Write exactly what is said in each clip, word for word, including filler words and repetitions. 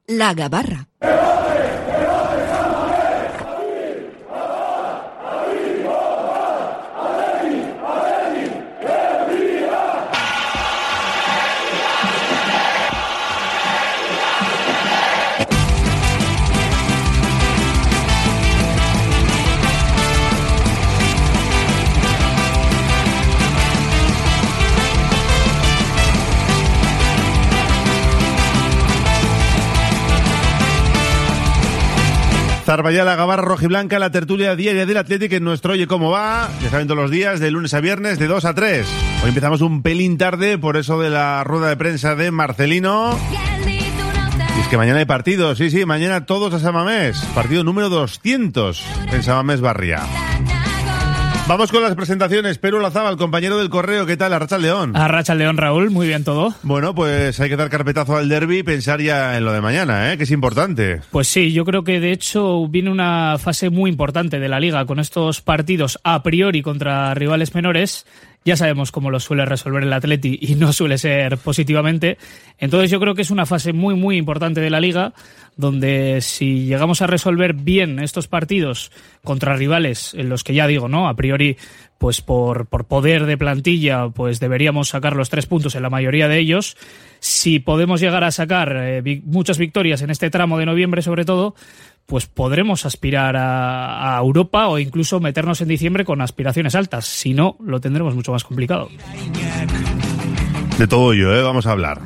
La Gabarra. Zarballá, la Gabarra rojiblanca, la tertulia diaria del Athletic en nuestro Oye Cómo Va. Ya saben, todos los días, de lunes a viernes, de dos a tres. Hoy empezamos un pelín tarde por eso de la rueda de prensa de Marcelino. Y es que mañana hay partido, sí, sí, mañana todos a San Mamés. Partido número doscientos en San Mamés Barria. Vamos con las presentaciones. Perú Olazábal, compañero del Correo. ¿Qué tal? Arratsaldeón. Arratsaldeón, Raúl. Muy bien todo. Bueno, pues hay que dar carpetazo al derbi y pensar ya en lo de mañana, ¿eh? Que es importante. Pues sí, yo creo que de hecho viene una fase muy importante de la Liga con estos partidos a priori contra rivales menores. Ya sabemos cómo lo suele resolver el Atleti y no suele ser positivamente. Entonces yo creo que es una fase muy, muy importante de la Liga, donde si llegamos a resolver bien estos partidos contra rivales en los que ya digo, ¿no? A priori, pues por, por poder de plantilla, pues deberíamos sacar los tres puntos en la mayoría de ellos. Si podemos llegar a sacar eh, vi- muchas victorias en este tramo de noviembre sobre todo, pues podremos aspirar a, a Europa o incluso meternos en diciembre con aspiraciones altas. Si no, lo tendremos mucho más complicado. De todo ello, ¿eh? Vamos a hablar.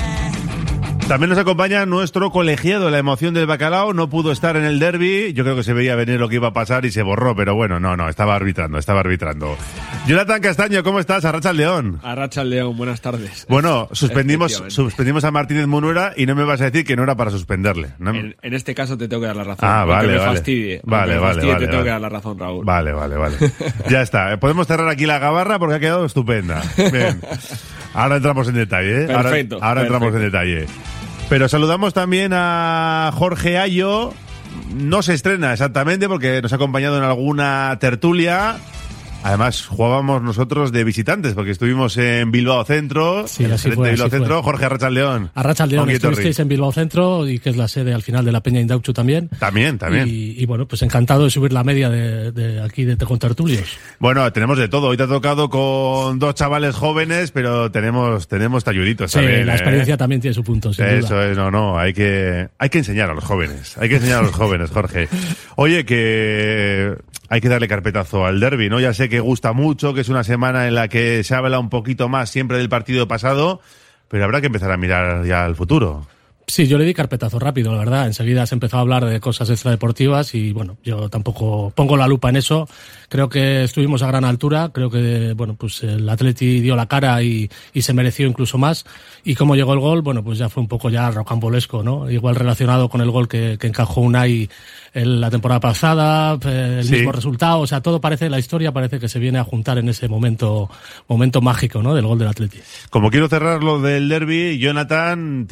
También nos acompaña nuestro colegiado. La emoción del bacalao no pudo estar en el derbi. Yo creo que se veía venir lo que iba a pasar y se borró, pero bueno, no, no, estaba arbitrando, estaba arbitrando. Jonathan Castaño, ¿cómo estás? Arratsaldeón. Arratsaldeón, buenas tardes. Bueno, suspendimos suspendimos a Martínez Munuera y no me vas a decir que no era para suspenderle, ¿no? En, en este caso te tengo que dar la razón. Ah, vale, me vale. Fastidie, Vale, me vale, fastidie, vale, te tengo vale. que dar la razón, Raúl. Vale, vale, vale. Ya está. Podemos cerrar aquí la Gabarra porque ha quedado estupenda. Bien. Ahora entramos en detalle, ¿eh? Perfecto. Ahora, ahora perfecto. entramos en detalle. Pero saludamos también a Jorge Ayo. No se estrena exactamente porque nos ha acompañado en alguna tertulia. Además, jugábamos nosotros de visitantes porque estuvimos en Bilbao Centro. Sí, en el así frente fue, de Bilbao así Centro. fue. Jorge Arratsaldeón. Arratsaldeón, Ongi etorri. estuvisteis en Bilbao Centro, y que es la sede al final de la Peña Indauchu también. También, también. Y, y bueno, pues encantado de subir la media de, de aquí de Contertulios. Bueno, tenemos de todo. Hoy te ha tocado con dos chavales jóvenes, pero tenemos tenemos talluditos Sí, también. la ¿eh? experiencia también tiene su punto, sin Eso duda. es, no, no, hay que, hay que enseñar a los jóvenes, hay que enseñar a los jóvenes, Jorge. Oye, que hay que darle carpetazo al derbi, ¿no? Ya sé que gusta mucho, que es una semana en la que se habla un poquito más siempre del partido pasado, pero habrá que empezar a mirar ya al futuro. Sí, yo le di carpetazo rápido, la verdad. Enseguida se empezó a hablar de cosas extradeportivas y, bueno, yo tampoco pongo la lupa en eso. Creo que estuvimos a gran altura. Creo que, bueno, pues el Atleti dio la cara y, y se mereció incluso más. Y cómo llegó el gol, bueno, pues ya fue un poco ya rocambolesco, ¿no? Igual relacionado con el gol que, que encajó Unai en la temporada pasada, el Sí. mismo resultado. O sea, todo parece, la historia parece que se viene a juntar en ese momento, momento mágico, ¿no? Del gol del Atleti. Como quiero cerrar lo del derbi, Jonathan,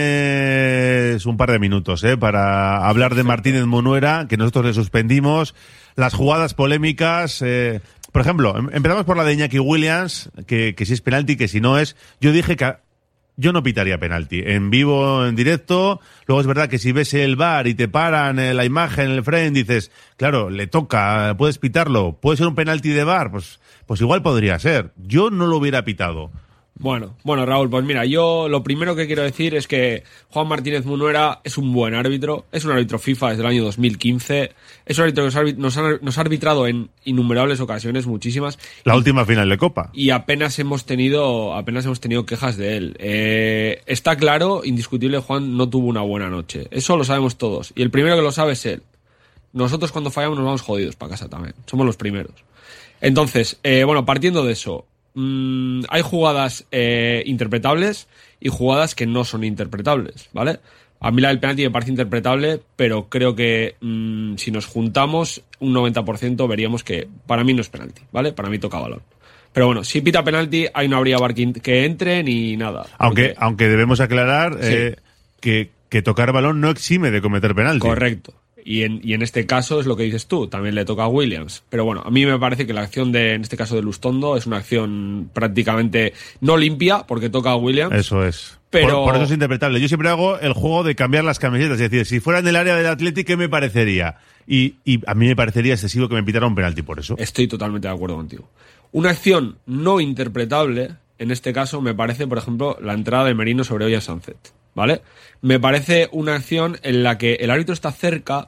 tienes un par de minutos, ¿eh? Para hablar de Martínez Munuera, que nosotros le suspendimos, las jugadas polémicas, eh, por ejemplo, em- empezamos por la de Iñaki Williams, que, que si es penalti, que si no es. Yo dije que yo no pitaría penalti. En vivo, en directo, luego es verdad que si ves el V A R y te paran eh, la imagen, el frame, dices, claro, le toca, puedes pitarlo, puede ser un penalti de V A R, pues, pues igual podría ser. Yo no lo hubiera pitado. Bueno, bueno, Raúl, pues mira, yo lo primero que quiero decir es que Juan Martínez Munuera es un buen árbitro, es un árbitro FIFA desde el año dos mil quince, es un árbitro que nos ha, arbit- nos ha, nos ha arbitrado en innumerables ocasiones, muchísimas. La y, última final de Copa. Y apenas hemos tenido, apenas hemos tenido quejas de él. Eh, está claro, indiscutible, Juan no tuvo una buena noche. Eso lo sabemos todos. Y el primero que lo sabe es él. Nosotros cuando fallamos nos vamos jodidos para casa también. Somos los primeros. Entonces, eh, bueno, partiendo de eso, mmm, hay jugadas eh, interpretables y jugadas que no son interpretables, ¿vale? A mí la del penalti me parece interpretable, pero creo que mmm, si nos juntamos un noventa por ciento veríamos que para mí no es penalti, ¿vale? Para mí toca balón. Pero bueno, si pita penalti, ahí no habría V A R que, que entre ni nada. Aunque, Porque- aunque debemos aclarar Sí. eh, que, que tocar balón no exime de cometer penalti. Correcto. Y en, y en este caso es lo que dices tú, también le toca a Williams. Pero bueno, a mí me parece que la acción de, en este caso de Lustondo, es una acción prácticamente no limpia, porque toca a Williams. Eso es. Pero... Por, por eso es interpretable. Yo siempre hago el juego de cambiar las camisetas. Es decir, si fuera en el área del Athletic, ¿qué me parecería? Y, y a mí me parecería excesivo que me pitara un penalti por eso. Estoy totalmente de acuerdo contigo. Una acción no interpretable, en este caso, me parece, por ejemplo, la entrada de Merino sobre Oya Sánchez, ¿vale? Me parece una acción en la que el árbitro está cerca,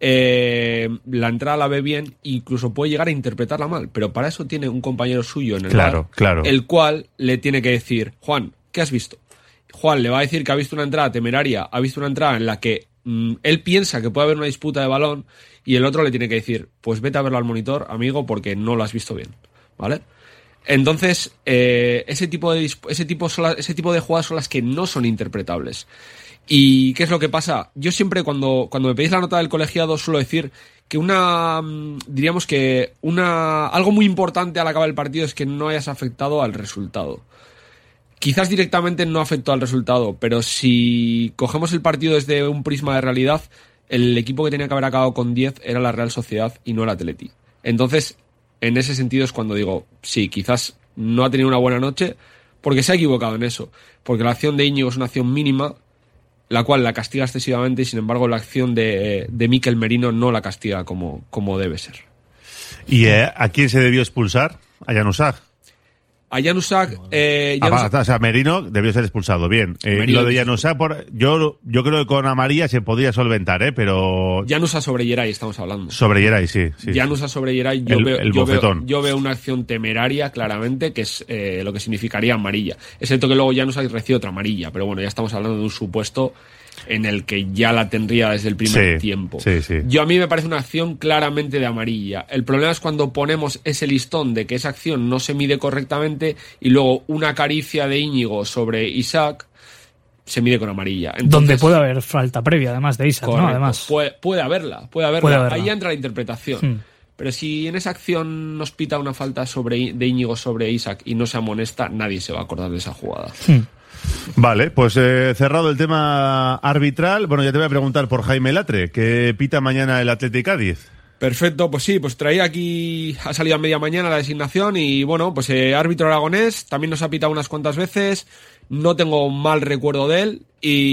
eh, la entrada la ve bien, incluso puede llegar a interpretarla mal, pero para eso tiene un compañero suyo en el Claro, bar, claro. el cual le tiene que decir, Juan, ¿qué has visto? Juan le va a decir que ha visto una entrada temeraria, ha visto una entrada en la que mmm, él piensa que puede haber una disputa de balón, y el otro le tiene que decir, pues vete a verlo al monitor, amigo, porque no lo has visto bien, ¿vale? Entonces, eh, ese tipo de ese tipo son las, ese tipo de jugadas son las que no son interpretables. ¿Y qué es lo que pasa? Yo siempre cuando, cuando me pedís la nota del colegiado suelo decir que una, diríamos que una algo muy importante al acabar el partido es que no hayas afectado al resultado. Quizás directamente no afectó al resultado, pero si cogemos el partido desde un prisma de realidad, el equipo que tenía que haber acabado con diez era la Real Sociedad y no el Atleti. Entonces, en ese sentido es cuando digo, sí, quizás no ha tenido una buena noche porque se ha equivocado en eso. Porque la acción de Íñigo es una acción mínima, la cual la castiga excesivamente, y sin embargo la acción de, de Mikel Merino no la castiga como, como debe ser. ¿Y eh, a quién se debió expulsar? A Januzaj. A Januzaj... Eh, Januzaj... Ah, o sea, Merino debió ser expulsado, bien. Eh, Merino lo de Januzaj, por, yo, yo creo que con amarilla se podría solventar, ¿eh? Pero... Januzaj sobre Yeray estamos hablando. Sobre Yeray, sí. sí Januzaj sobre Yeray, yo, el, veo, el yo, veo, yo veo una acción temeraria, claramente, que es eh, lo que significaría amarilla. Excepto que luego Januzaj recibe otra amarilla, pero bueno, ya estamos hablando de un supuesto en el que ya la tendría desde el primer sí, tiempo. Sí, sí. Yo a mí me parece una acción claramente de amarilla. El problema es cuando ponemos ese listón de que esa acción no se mide correctamente y luego una caricia de Íñigo sobre Isaac se mide con amarilla. Entonces, donde puede haber falta previa, además de Isaac, correcto, ¿no? Además. Puede, puede haberla, puede haberla. Puede haberla. Ahí entra la interpretación. Hmm. Pero si en esa acción nos pita una falta sobre de Íñigo sobre Isaac y no se amonesta, nadie se va a acordar de esa jugada. Hmm. Vale, pues eh, cerrado el tema arbitral, bueno, ya te voy a preguntar por Jaime Latre, que pita mañana el Athletic Cádiz. Perfecto, pues sí, pues traía aquí, ha salido a media mañana la designación y bueno, pues eh, árbitro aragonés, también nos ha pitado unas cuantas veces, no tengo mal recuerdo de él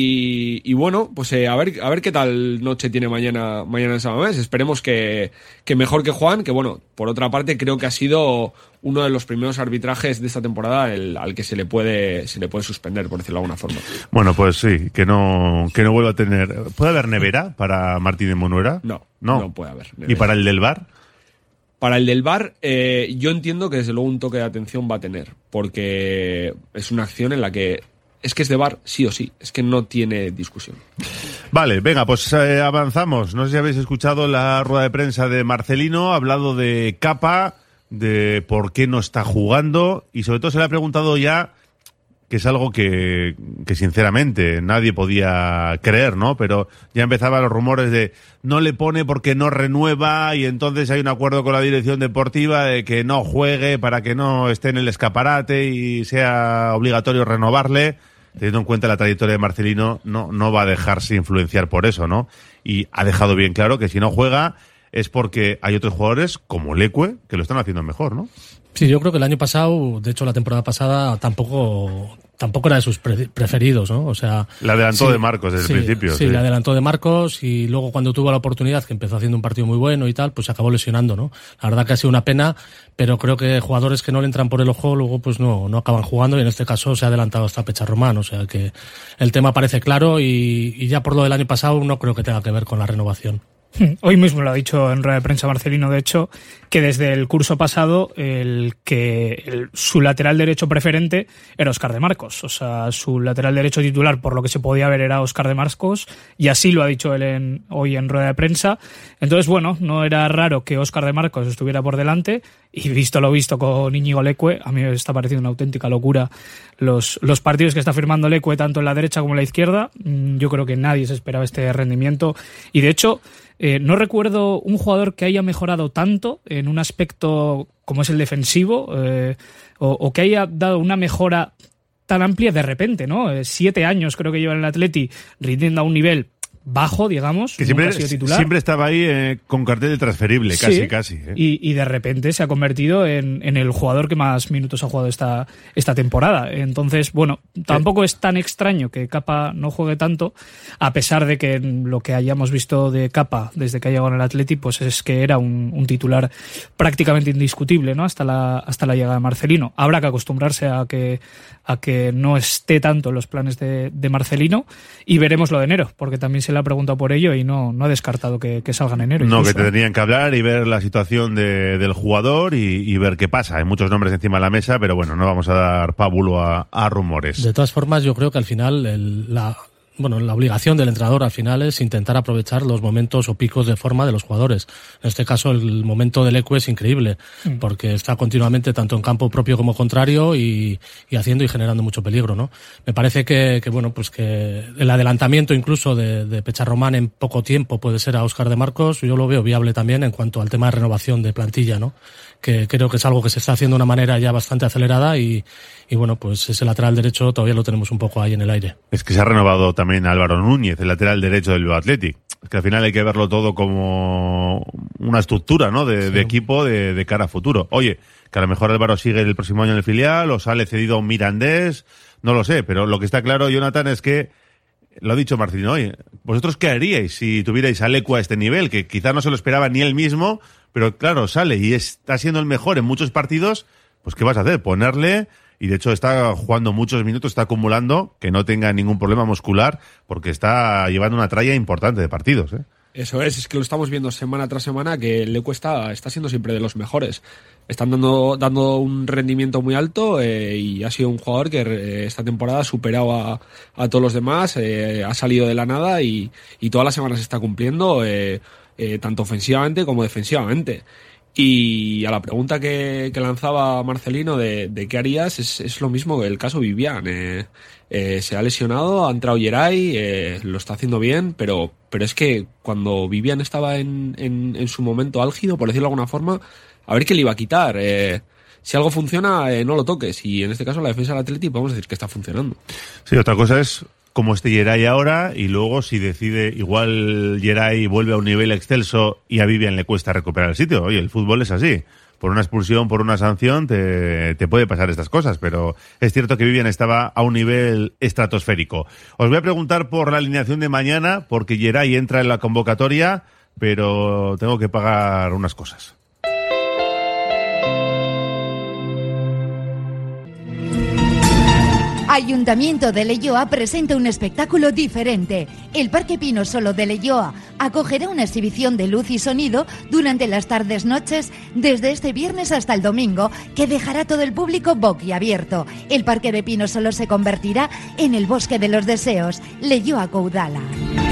y, y bueno, pues eh, a ver a ver qué tal noche tiene mañana mañana en San Mamés. Esperemos que, que mejor que Juan, que bueno, por otra parte creo que ha sido uno de los primeros arbitrajes de esta temporada el, al que se le puede se le puede suspender, por decirlo de alguna forma. Bueno, pues sí, que no que no vuelva a tener... ¿Puede haber nevera para Martínez Monuera? No, no, no puede haber nevera. ¿Y para el del V A R? Para el del V A R, eh, yo entiendo que desde luego un toque de atención va a tener, porque es una acción en la que es que es de V A R sí o sí, es que no tiene discusión. Vale, venga, pues eh, avanzamos. No sé si habéis escuchado la rueda de prensa de Marcelino, ha hablado de Capa, de por qué no está jugando, y sobre todo se le ha preguntado ya, que es algo que, que sinceramente nadie podía creer, ¿no? Pero ya empezaban los rumores de no le pone porque no renueva y entonces hay un acuerdo con la dirección deportiva de que no juegue para que no esté en el escaparate y sea obligatorio renovarle. Teniendo en cuenta la trayectoria de Marcelino, no, no va a dejarse influenciar por eso, ¿no? Y ha dejado bien claro que si no juega es porque hay otros jugadores como Leque que lo están haciendo mejor, ¿no? Sí, yo creo que el año pasado, de hecho la temporada pasada, tampoco tampoco era de sus pre- preferidos, ¿no? O sea, le adelantó sí, de Marcos desde sí, el principio. Sí, sí, le adelantó de Marcos y luego cuando tuvo la oportunidad, que empezó haciendo un partido muy bueno y tal, pues se acabó lesionando, ¿no? La verdad que ha sido una pena, pero creo que jugadores que no le entran por el ojo luego pues no, no acaban jugando y en este caso se ha adelantado hasta Pecha Román, o sea que el tema parece claro y, y ya por lo del año pasado no creo que tenga que ver con la renovación. Hoy mismo lo ha dicho en rueda de prensa Marcelino, de hecho, que desde el curso pasado el que el, su lateral derecho preferente era Óscar de Marcos. O sea, su lateral derecho titular, por lo que se podía ver, era Óscar de Marcos, y así lo ha dicho él en, hoy en rueda de prensa. Entonces, bueno, no era raro que Óscar de Marcos estuviera por delante, y visto lo visto con Íñigo Leque, a mí me está pareciendo una auténtica locura los, los partidos que está firmando Leque, tanto en la derecha como en la izquierda. Yo creo que nadie se esperaba este rendimiento, y de hecho... Eh, no recuerdo un jugador que haya mejorado tanto en un aspecto como es el defensivo eh, o, o que haya dado una mejora tan amplia de repente, ¿no? Eh, siete años creo que lleva en el Atleti rindiendo a un nivel bajo, digamos, que siempre, nunca ha sido titular. Siempre estaba ahí eh, con cartel de transferible, casi, sí, casi. ¿eh? Y, y de repente se ha convertido en, en el jugador que más minutos ha jugado esta, esta temporada. Entonces, bueno, tampoco es tan extraño que Capa no juegue tanto, a pesar de que lo que hayamos visto de Capa desde que ha llegado en el Atleti, pues es que era un, un titular prácticamente indiscutible, ¿no? Hasta la, hasta la llegada de Marcelino. Habrá que acostumbrarse a que, a que no esté tanto en los planes de, de Marcelino, y veremos lo de enero, porque también se le ha preguntado por ello y no, no ha descartado que, que salga en enero. No, incluso. que tendrían que hablar y ver la situación de, del jugador y, y ver qué pasa. Hay muchos nombres encima de la mesa, pero bueno, no vamos a dar pábulo a, a rumores. De todas formas, yo creo que al final el, la... Bueno, la obligación del entrenador al final es intentar aprovechar los momentos o picos de forma de los jugadores. En este caso, el momento del Leque es increíble, mm. porque está continuamente tanto en campo propio como contrario y, y haciendo y generando mucho peligro, ¿no? Me parece que, que bueno, pues que el adelantamiento incluso de, de Pecharromán en poco tiempo puede ser a Óscar de Marcos, yo lo veo viable también en cuanto al tema de renovación de plantilla, ¿no? Que creo que es algo que se está haciendo de una manera ya bastante acelerada y, y bueno, pues ese lateral derecho todavía lo tenemos un poco ahí en el aire. Es que se ha renovado también Álvaro Núñez, el lateral derecho del Bilbao Athletic. Es que al final hay que verlo todo como una estructura, ¿no? De, sí. de equipo de, de cara a futuro. Oye, que a lo mejor Álvaro sigue el próximo año en el filial o sale cedido a un Mirandés, no lo sé, pero lo que está claro, Jonathan, es que lo ha dicho Marcelino hoy. ¿Vosotros qué haríais si tuvierais a Leque a este nivel? Que quizás no se lo esperaba ni él mismo, pero claro, sale y está siendo el mejor en muchos partidos. Pues ¿qué vas a hacer? Ponerle, y de hecho está jugando muchos minutos, está acumulando, que no tenga ningún problema muscular, porque está llevando una tralla importante de partidos, ¿eh? Eso es, es que lo estamos viendo semana tras semana, que Leque está, está siendo siempre de los mejores. Están dando, dando un rendimiento muy alto eh, y ha sido un jugador que eh, esta temporada ha superado a, a todos los demás, eh, ha salido de la nada y, y todas las semanas está cumpliendo, eh, eh, tanto ofensivamente como defensivamente. Y a la pregunta que, que lanzaba Marcelino de, de qué harías, es, es lo mismo que el caso Vivian. Eh, eh, se ha lesionado, ha entrado Yeray, eh, lo está haciendo bien, pero, pero es que cuando Vivian estaba en, en, en su momento álgido, por decirlo de alguna forma, a ver qué le iba a quitar. Eh, si algo funciona, eh, no lo toques. Y en este caso la defensa del Atleti podemos decir que está funcionando. Sí, otra cosa es como esté Yeray ahora, y luego si decide, igual Yeray vuelve a un nivel excelso y a Vivian le cuesta recuperar el sitio. Oye, el fútbol es así. Por una expulsión, por una sanción, te, te puede pasar estas cosas, pero es cierto que Vivian estaba a un nivel estratosférico. Os voy a preguntar por la alineación de mañana, porque Yeray entra en la convocatoria, pero tengo que pagar unas cosas. Ayuntamiento de Leioa presenta un espectáculo diferente. El Parque Pinosolo de Leioa acogerá una exhibición de luz y sonido durante las tardes-noches desde este viernes hasta el domingo, que dejará todo el público boquiabierto. El Parque de Pinosolo se convertirá en el Bosque de los Deseos. Leioa Caudala.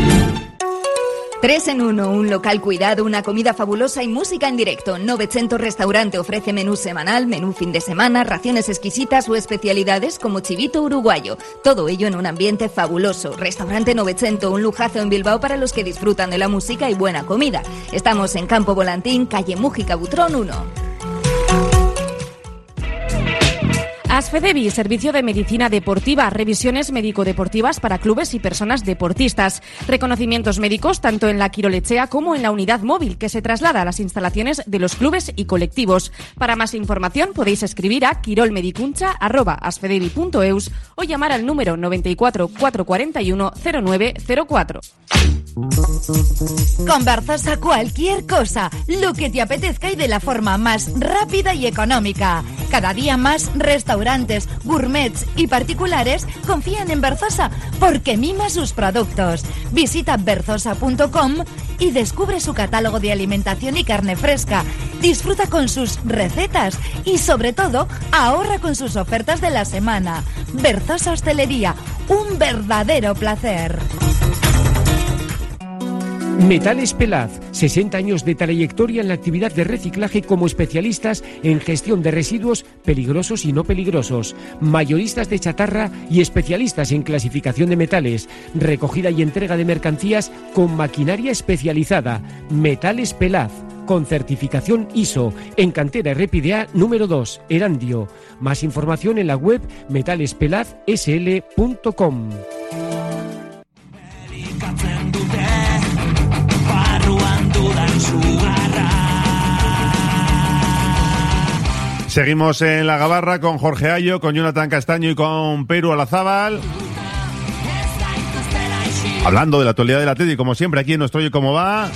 Tres en uno, un local cuidado, una comida fabulosa y música en directo. Novecento Restaurante ofrece menú semanal, menú fin de semana, raciones exquisitas o especialidades como chivito uruguayo. Todo ello en un ambiente fabuloso. Restaurante Novecento, un lujazo en Bilbao para los que disfrutan de la música y buena comida. Estamos en Campo Volantín, calle Mújica Butrón uno. Asfedevi, servicio de medicina deportiva, revisiones médico-deportivas para clubes y personas deportistas, reconocimientos médicos tanto en la Quirolechea como en la unidad móvil que se traslada a las instalaciones de los clubes y colectivos. Para más información podéis escribir a quirolmedicuncha arroba asfedevi punto eus o llamar al número noventa y cuatro, cuatrocientos cuarenta y uno, cero nueve cero cuatro. Con Berzosa cualquier cosa, lo que te apetezca y de la forma más rápida y económica. Cada día más restaurantes, gourmets y particulares confían en Berzosa porque mima sus productos. Visita berzosa punto com y descubre su catálogo de alimentación y carne fresca. Disfruta con sus recetas y sobre todo ahorra con sus ofertas de la semana. Berzosa Hostelería, un verdadero placer. Metales Pelaz, sesenta años de trayectoria en la actividad de reciclaje como especialistas en gestión de residuos peligrosos y no peligrosos, mayoristas de chatarra y especialistas en clasificación de metales, recogida y entrega de mercancías con maquinaria especializada. Metales Pelaz, con certificación I S O, en cantera R P D A número dos, Erandio. Más información en la web metales pelaz s l punto com. Seguimos en la gabarra con Jorge Ayo, con Jonathan Castaño y con Peru Olazábal. Hablando de la actualidad del Atleti, como siempre, aquí en nuestro Oye Cómo Va.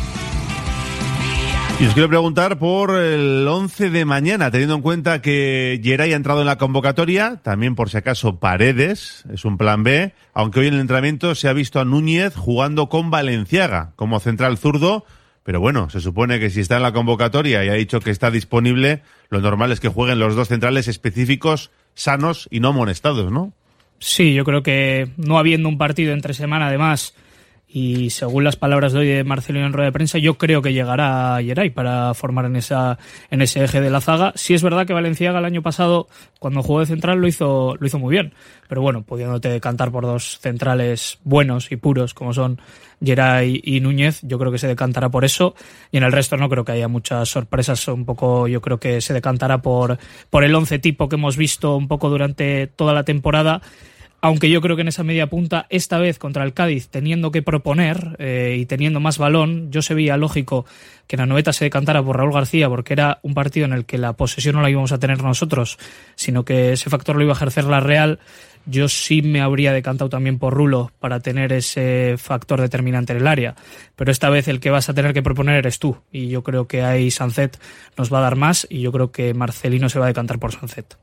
Y os quiero preguntar por el once de mañana, teniendo en cuenta que Geray ha entrado en la convocatoria, también por si acaso Paredes, es un plan B, aunque hoy en el entrenamiento se ha visto a Núñez jugando con Valenciaga como central zurdo, pero bueno, se supone que si está en la convocatoria y ha dicho que está disponible, lo normal es que jueguen los dos centrales específicos, sanos y no amonestados, ¿no? Sí, yo creo que no habiendo un partido entre semana, además, y según las palabras de hoy de Marcelino en rueda de prensa, yo creo que llegará Geray para formar en esa en ese eje de la zaga. Sí es verdad que Valenciaga el año pasado, cuando jugó de central, lo hizo lo hizo muy bien, pero bueno, pudiéndote cantar por dos centrales buenos y puros como son Geray y Núñez, yo creo que se decantará por eso, y en el resto no creo que haya muchas sorpresas. Un poco yo creo que se decantará por, por el once tipo que hemos visto un poco durante toda la temporada. Aunque yo creo que en esa media punta, esta vez contra el Cádiz, teniendo que proponer eh, y teniendo más balón, yo se veía lógico que la Anoeta se decantara por Raúl García, porque era un partido en el que la posesión no la íbamos a tener nosotros, sino que ese factor lo iba a ejercer la Real. Yo sí me habría decantado también por Rulo para tener ese factor determinante en el área, pero esta vez el que vas a tener que proponer eres tú, y yo creo que ahí Sancet nos va a dar más, y yo creo que Marcelino se va a decantar por Sancet.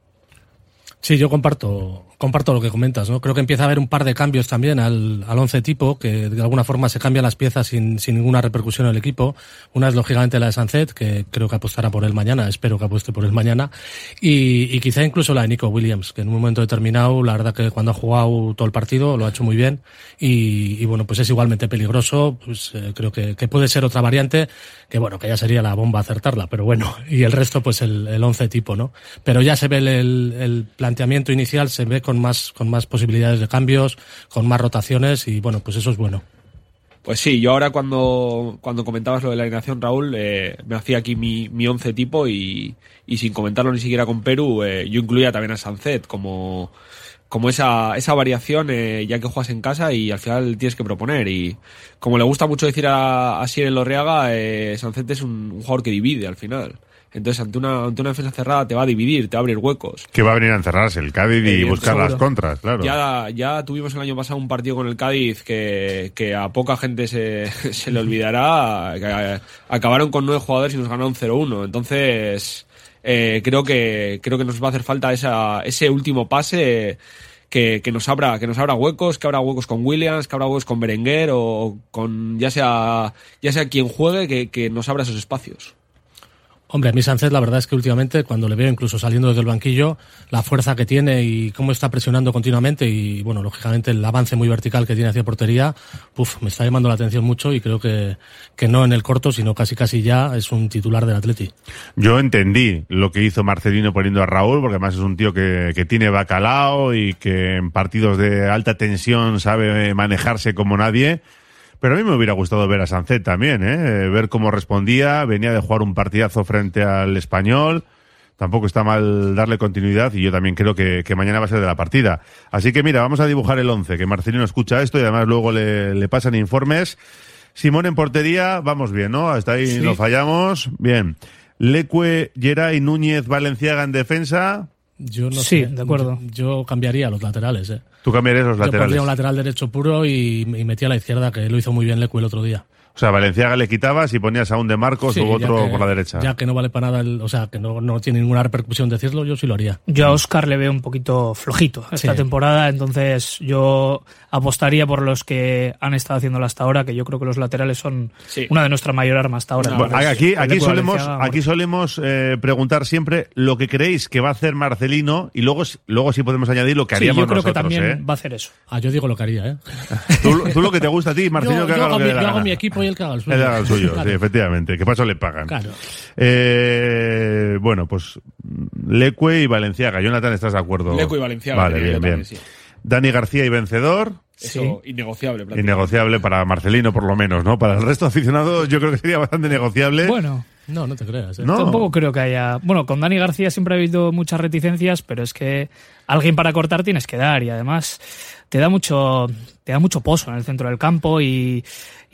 Sí, yo comparto comparto lo que comentas, ¿no? Creo que empieza a haber un par de cambios también al, al once tipo, que de alguna forma se cambian las piezas sin, sin ninguna repercusión en el equipo. Una es lógicamente la de Sancet, que creo que apostará por él mañana, espero que apueste por él mañana, y, y quizá incluso la de Nico Williams, que en un momento determinado, la verdad que cuando ha jugado todo el partido lo ha hecho muy bien, y, y bueno, pues es igualmente peligroso. Pues eh, creo que, que puede ser otra variante, que bueno, que ya sería la bomba acertarla, pero bueno, y el resto pues el, el once tipo, ¿no? Pero ya se ve el, el, el planteamiento inicial, se ve con más con más posibilidades de cambios, con más rotaciones, y bueno, pues eso es bueno. Pues sí, yo ahora cuando, cuando comentabas lo de la alineación, Raúl, eh, me hacía aquí mi, mi once tipo y, y sin comentarlo ni siquiera con Perú, eh, yo incluía también a Sancet como, como esa, esa variación, eh, ya que juegas en casa y al final tienes que proponer. Y como le gusta mucho decir a, a Siren Lorriaga, eh, Sancet es un, un jugador que divide al final. Entonces, ante una, ante una defensa cerrada te va a dividir, te va a abrir huecos. Que va a venir a encerrarse el Cádiz y eh, buscar seguro. las contras, claro. Ya, ya tuvimos el año pasado un partido con el Cádiz que, que a poca gente se, se le olvidará. Que acabaron con nueve jugadores y nos ganaron cero uno. Entonces, eh, creo que creo que nos va a hacer falta esa, ese último pase que, que nos abra, que nos abra huecos, que abra huecos con Williams, que abra huecos con Berenguer o con ya sea, ya sea quien juegue, que, que nos abra esos espacios. Hombre, a mí Sancet la verdad es que últimamente cuando le veo incluso saliendo desde el banquillo, la fuerza que tiene y cómo está presionando continuamente y bueno, lógicamente el avance muy vertical que tiene hacia portería, uf, me está llamando la atención mucho y creo que, que no en el corto, sino casi casi ya es un titular del Atleti. Yo entendí lo que hizo Marcelino poniendo a Raúl, porque además es un tío que, que tiene bacalao y que en partidos de alta tensión sabe manejarse como nadie. Pero a mí me hubiera gustado ver a Sancet también, ¿eh? Ver cómo respondía, venía de jugar un partidazo frente al Español, tampoco está mal darle continuidad y yo también creo que, que mañana va a ser de la partida. Así que mira, vamos a dibujar el once, que Marcelino escucha esto y además luego le, le pasan informes. Simón en portería, vamos bien, ¿no? Hasta ahí sí. No fallamos. Bien. Leque, Geray, Núñez, Valenciaga en defensa. Yo no sí, sé, de acuerdo. Yo, yo cambiaría los laterales, ¿eh? Tú cambiarías los yo laterales. Yo pondría un lateral derecho puro y, y metía a la izquierda, que lo hizo muy bien Leque el otro día. O sea, Valenciaga le quitabas y ponías a un de Marcos sí, u otro que, por la derecha. Ya que no vale para nada, el, o sea, que no, no tiene ninguna repercusión decirlo, yo sí lo haría. Yo a Óscar le veo un poquito flojito esta sí. temporada, entonces yo apostaría por los que han estado haciéndolo hasta ahora, que yo creo que los laterales son sí. una de nuestras mayor armas hasta ahora. Bueno, aquí aquí solemos, aquí solemos eh, preguntar siempre lo que creéis que va a hacer Marcelino y luego, luego sí podemos añadir lo que haríamos sí, yo creo nosotros. Que también ¿eh? va a hacer eso. Ah, yo digo lo que haría, ¿eh? ¿Tú, tú lo que te gusta a ti, Marcelino, yo, que haga yo lo que mi, le da Yo la hago gana. mi equipo y él que haga el suyo. Él haga el suyo, claro. Sí, efectivamente. Que paso le pagan. Claro. Eh, bueno, pues Leque y Valenciaga. Jonathan, ¿estás de acuerdo? Leque y Valenciaga. Vale, bien, bien. Sí. Dani García y Vencedor. Eso, sí. innegociable. Innegociable para Marcelino, por lo menos, ¿no? Para el resto de aficionados yo creo que sería bastante negociable. Bueno. No, no te creas. ¿eh? No. Tampoco creo que haya... Bueno, con Dani García siempre ha habido muchas reticencias, pero es que alguien para cortar tienes que dar y además te da mucho, te da mucho pozo en el centro del campo y,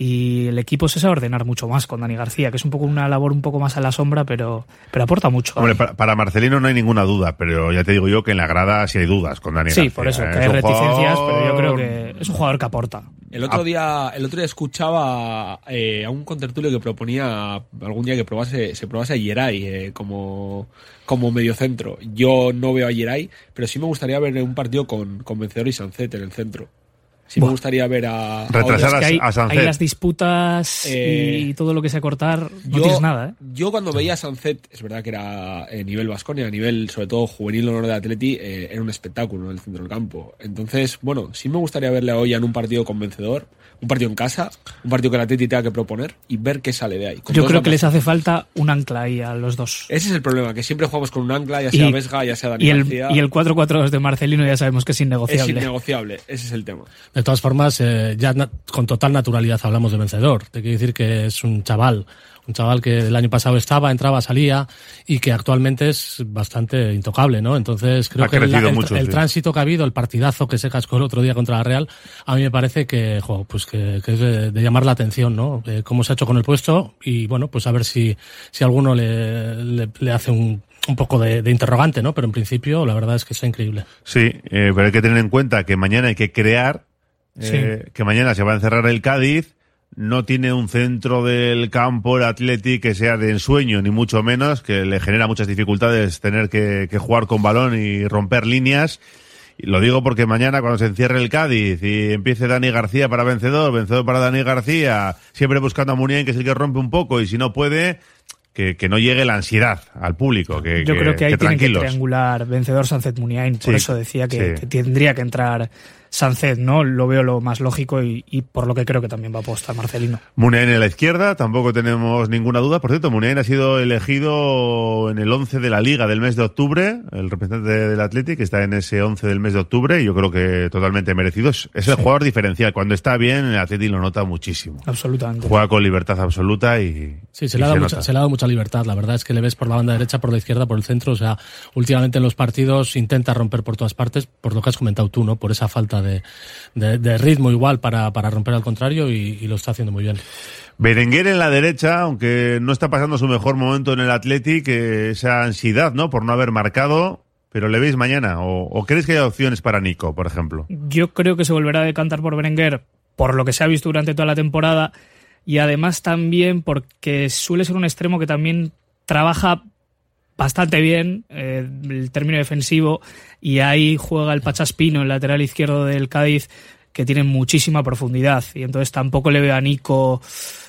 y el equipo se sabe ordenar mucho más con Dani García, que es un poco una labor un poco más a la sombra, pero, pero aporta mucho. Hombre, para, para Marcelino no hay ninguna duda, pero ya te digo yo que en la grada sí hay dudas con Dani Sí, García. por eso, ¿eh? que hay Es un reticencias, jugador- pero yo creo que es un jugador que aporta. El otro día, el otro día escuchaba eh, a un contertulio que proponía algún día que probase, se probase a Yeray eh, como, como mediocentro. Yo no veo a Yeray, pero sí me gustaría ver un partido con, con Vencedor y Sancet en el centro. Sí Buah. me gustaría ver a... a Retrasar otros- Es que hay, a Sancet. hay las disputas Eh, y todo lo que sea cortar, no yo, tienes nada, ¿eh? Yo cuando veía a Sancet, es verdad que era a nivel Baskonia, a nivel sobre todo juvenil honor de Atleti, eh, era un espectáculo en el centro del campo. Entonces, bueno, sí me gustaría verle hoy en un partido convencedor, un partido en casa, un partido que el Atleti tenga que proponer y ver qué sale de ahí. Con Yo dos creo que bandas. les hace falta un ancla ahí a los dos. Ese es el problema, que siempre jugamos con un ancla, ya sea Y- Vesga, ya sea Dani Y el, García. y el cuatro cuatro dos de Marcelino ya sabemos que es es innegociable. innegociable, ese es el tema. De todas formas, eh, ya na- con total naturalidad hablamos de Vencedor. Te quiero decir que es un chaval, un chaval que el año pasado estaba, entraba, salía y que actualmente es bastante intocable, ¿no? Entonces creo Ha que el, crecido el- mucho, el sí. tránsito que ha habido, el partidazo que se cascó el otro día contra la Real, a mí me parece que, jo, pues que, que es de, de llamar la atención, ¿no? Eh, cómo se ha hecho con el puesto y bueno, pues a ver si, si alguno le, le, le hace un, un poco de, de interrogante, ¿no? Pero en principio la verdad es que está increíble. Sí, eh, pero hay que tener en cuenta que mañana hay que crear, eh, que mañana se va a encerrar el Cádiz, no tiene un centro del campo el Athletic que sea de ensueño, ni mucho menos, que le genera muchas dificultades tener que, que jugar con balón y romper líneas. Y lo digo porque mañana cuando se encierre el Cádiz y empiece Dani García para Vencedor, Vencedor para Dani García, siempre buscando a Muniain, que es el que rompe un poco, y si no puede, que, que no llegue la ansiedad al público, que, Yo que, creo que ahí que tiene que tranquilos. triangular Vencedor Sancet Muniain, por Sí, eso decía que, sí. que tendría que entrar Sancet, ¿no? Lo veo lo más lógico y, y por lo que creo que también va a apostar Marcelino. Muniain en la izquierda, tampoco tenemos ninguna duda. Por cierto, Muniain ha sido elegido en el once de la Liga del mes de octubre, el representante del Athletic, que está en ese once del mes de octubre, y yo creo que totalmente merecido. Es, es el jugador diferencial. Cuando está bien, el Athletic lo nota muchísimo. Absolutamente. Juega con libertad absoluta y Sí, se y le, ha dado nota. mucha, se le ha dado mucha libertad. La verdad es que le ves por la banda derecha, por la izquierda, por el centro. O sea, últimamente en los partidos intenta romper por todas partes, por lo que has comentado tú, ¿no? Por esa falta de, de, de ritmo igual para, para romper al contrario y, y lo está haciendo muy bien. Berenguer en la derecha, aunque no está pasando su mejor momento en el Athletic, eh, esa ansiedad, ¿no? Por no haber marcado. Pero ¿le veis mañana? ¿O, o creéis que hay opciones para Nico, por ejemplo? Yo creo que se volverá a decantar por Berenguer, por lo que se ha visto durante toda la temporada, y además también porque suele ser un extremo que también trabaja bastante bien eh, el término defensivo, y ahí juega el Pachaspino, el lateral izquierdo del Cádiz, que tiene muchísima profundidad, y entonces tampoco le veo a Nico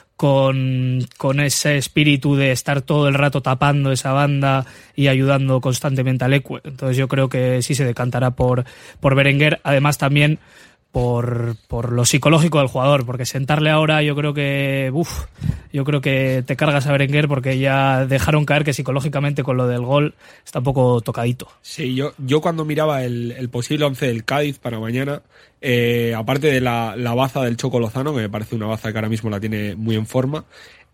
con, con ese espíritu de estar todo el rato tapando esa banda y ayudando constantemente al Ecue. Entonces yo creo que sí se decantará por, por Berenguer, además también por, por lo psicológico del jugador, porque sentarle ahora yo creo que uf, yo creo que te cargas a Berenguer, porque ya dejaron caer que psicológicamente con lo del gol está un poco tocadito. Sí, yo, yo cuando miraba el, el posible once del Cádiz para mañana, eh, aparte de la, la baza del Choco Lozano, que me parece una baza que ahora mismo la tiene muy en forma,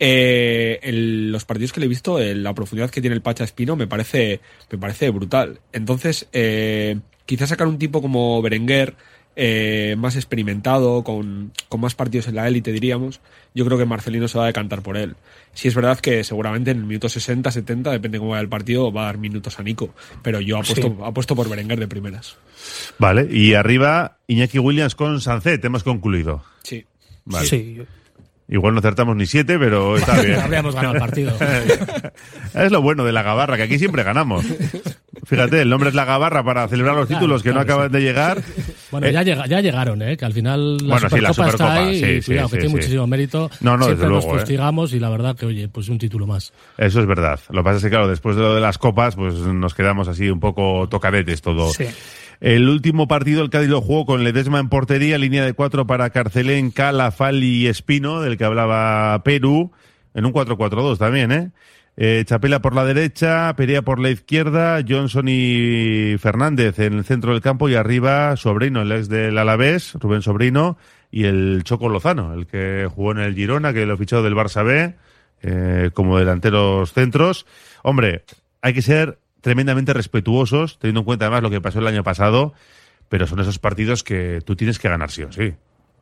eh, el, los partidos que le he visto, eh, la profundidad que tiene el Pacha Espino me parece, me parece brutal. Entonces, eh, quizás sacar un tipo como Berenguer, eh, más experimentado, con, con más partidos en la élite, diríamos, yo creo que Marcelino se va a decantar por él. Sí es verdad que seguramente en el minuto sesenta, setenta, depende cómo vaya el partido, va a dar minutos a Nico, pero yo apuesto, Sí. apuesto por Berenguer de primeras. Vale, y arriba Iñaki Williams con Sancet, hemos concluido. Sí. Vale. Sí, Igual no acertamos ni siete, pero está bien. Habríamos ganado el partido. Es lo bueno de la Gabarra, que aquí siempre ganamos. Fíjate, el nombre es la Gabarra para celebrar los Claro, títulos que claro, no acaban sí. de llegar. Bueno, Eh, ya, llega, ya llegaron, ¿eh? Que al final la Bueno, sí, la Supercopa está Supercopa, ahí sí, y sí, cuidado, sí, que tiene sí. muchísimo mérito. No, no, Siempre desde nos luego, ¿eh? fustigamos y la verdad que, oye, pues un título más. Eso es verdad. Lo que pasa es que, claro, después de lo de las copas, pues nos quedamos así un poco tocadetes todo. sí. El último partido el Cádiz lo jugó con Ledesma en portería, línea de cuatro para Carcelén, Cala, Fali y Espino, del que hablaba Perú, en un cuatro cuatro dos también, ¿eh? eh Chapela por la derecha, Perea por la izquierda, Johnson y Fernández en el centro del campo, y arriba Sobrino, el ex del Alavés, Rubén Sobrino, y el Choco Lozano, el que jugó en el Girona, que lo fichó del Barça B, eh, como delanteros centros. Hombre, hay que ser tremendamente respetuosos, teniendo en cuenta además lo que pasó el año pasado, pero son esos partidos que tú tienes que ganar sí o sí.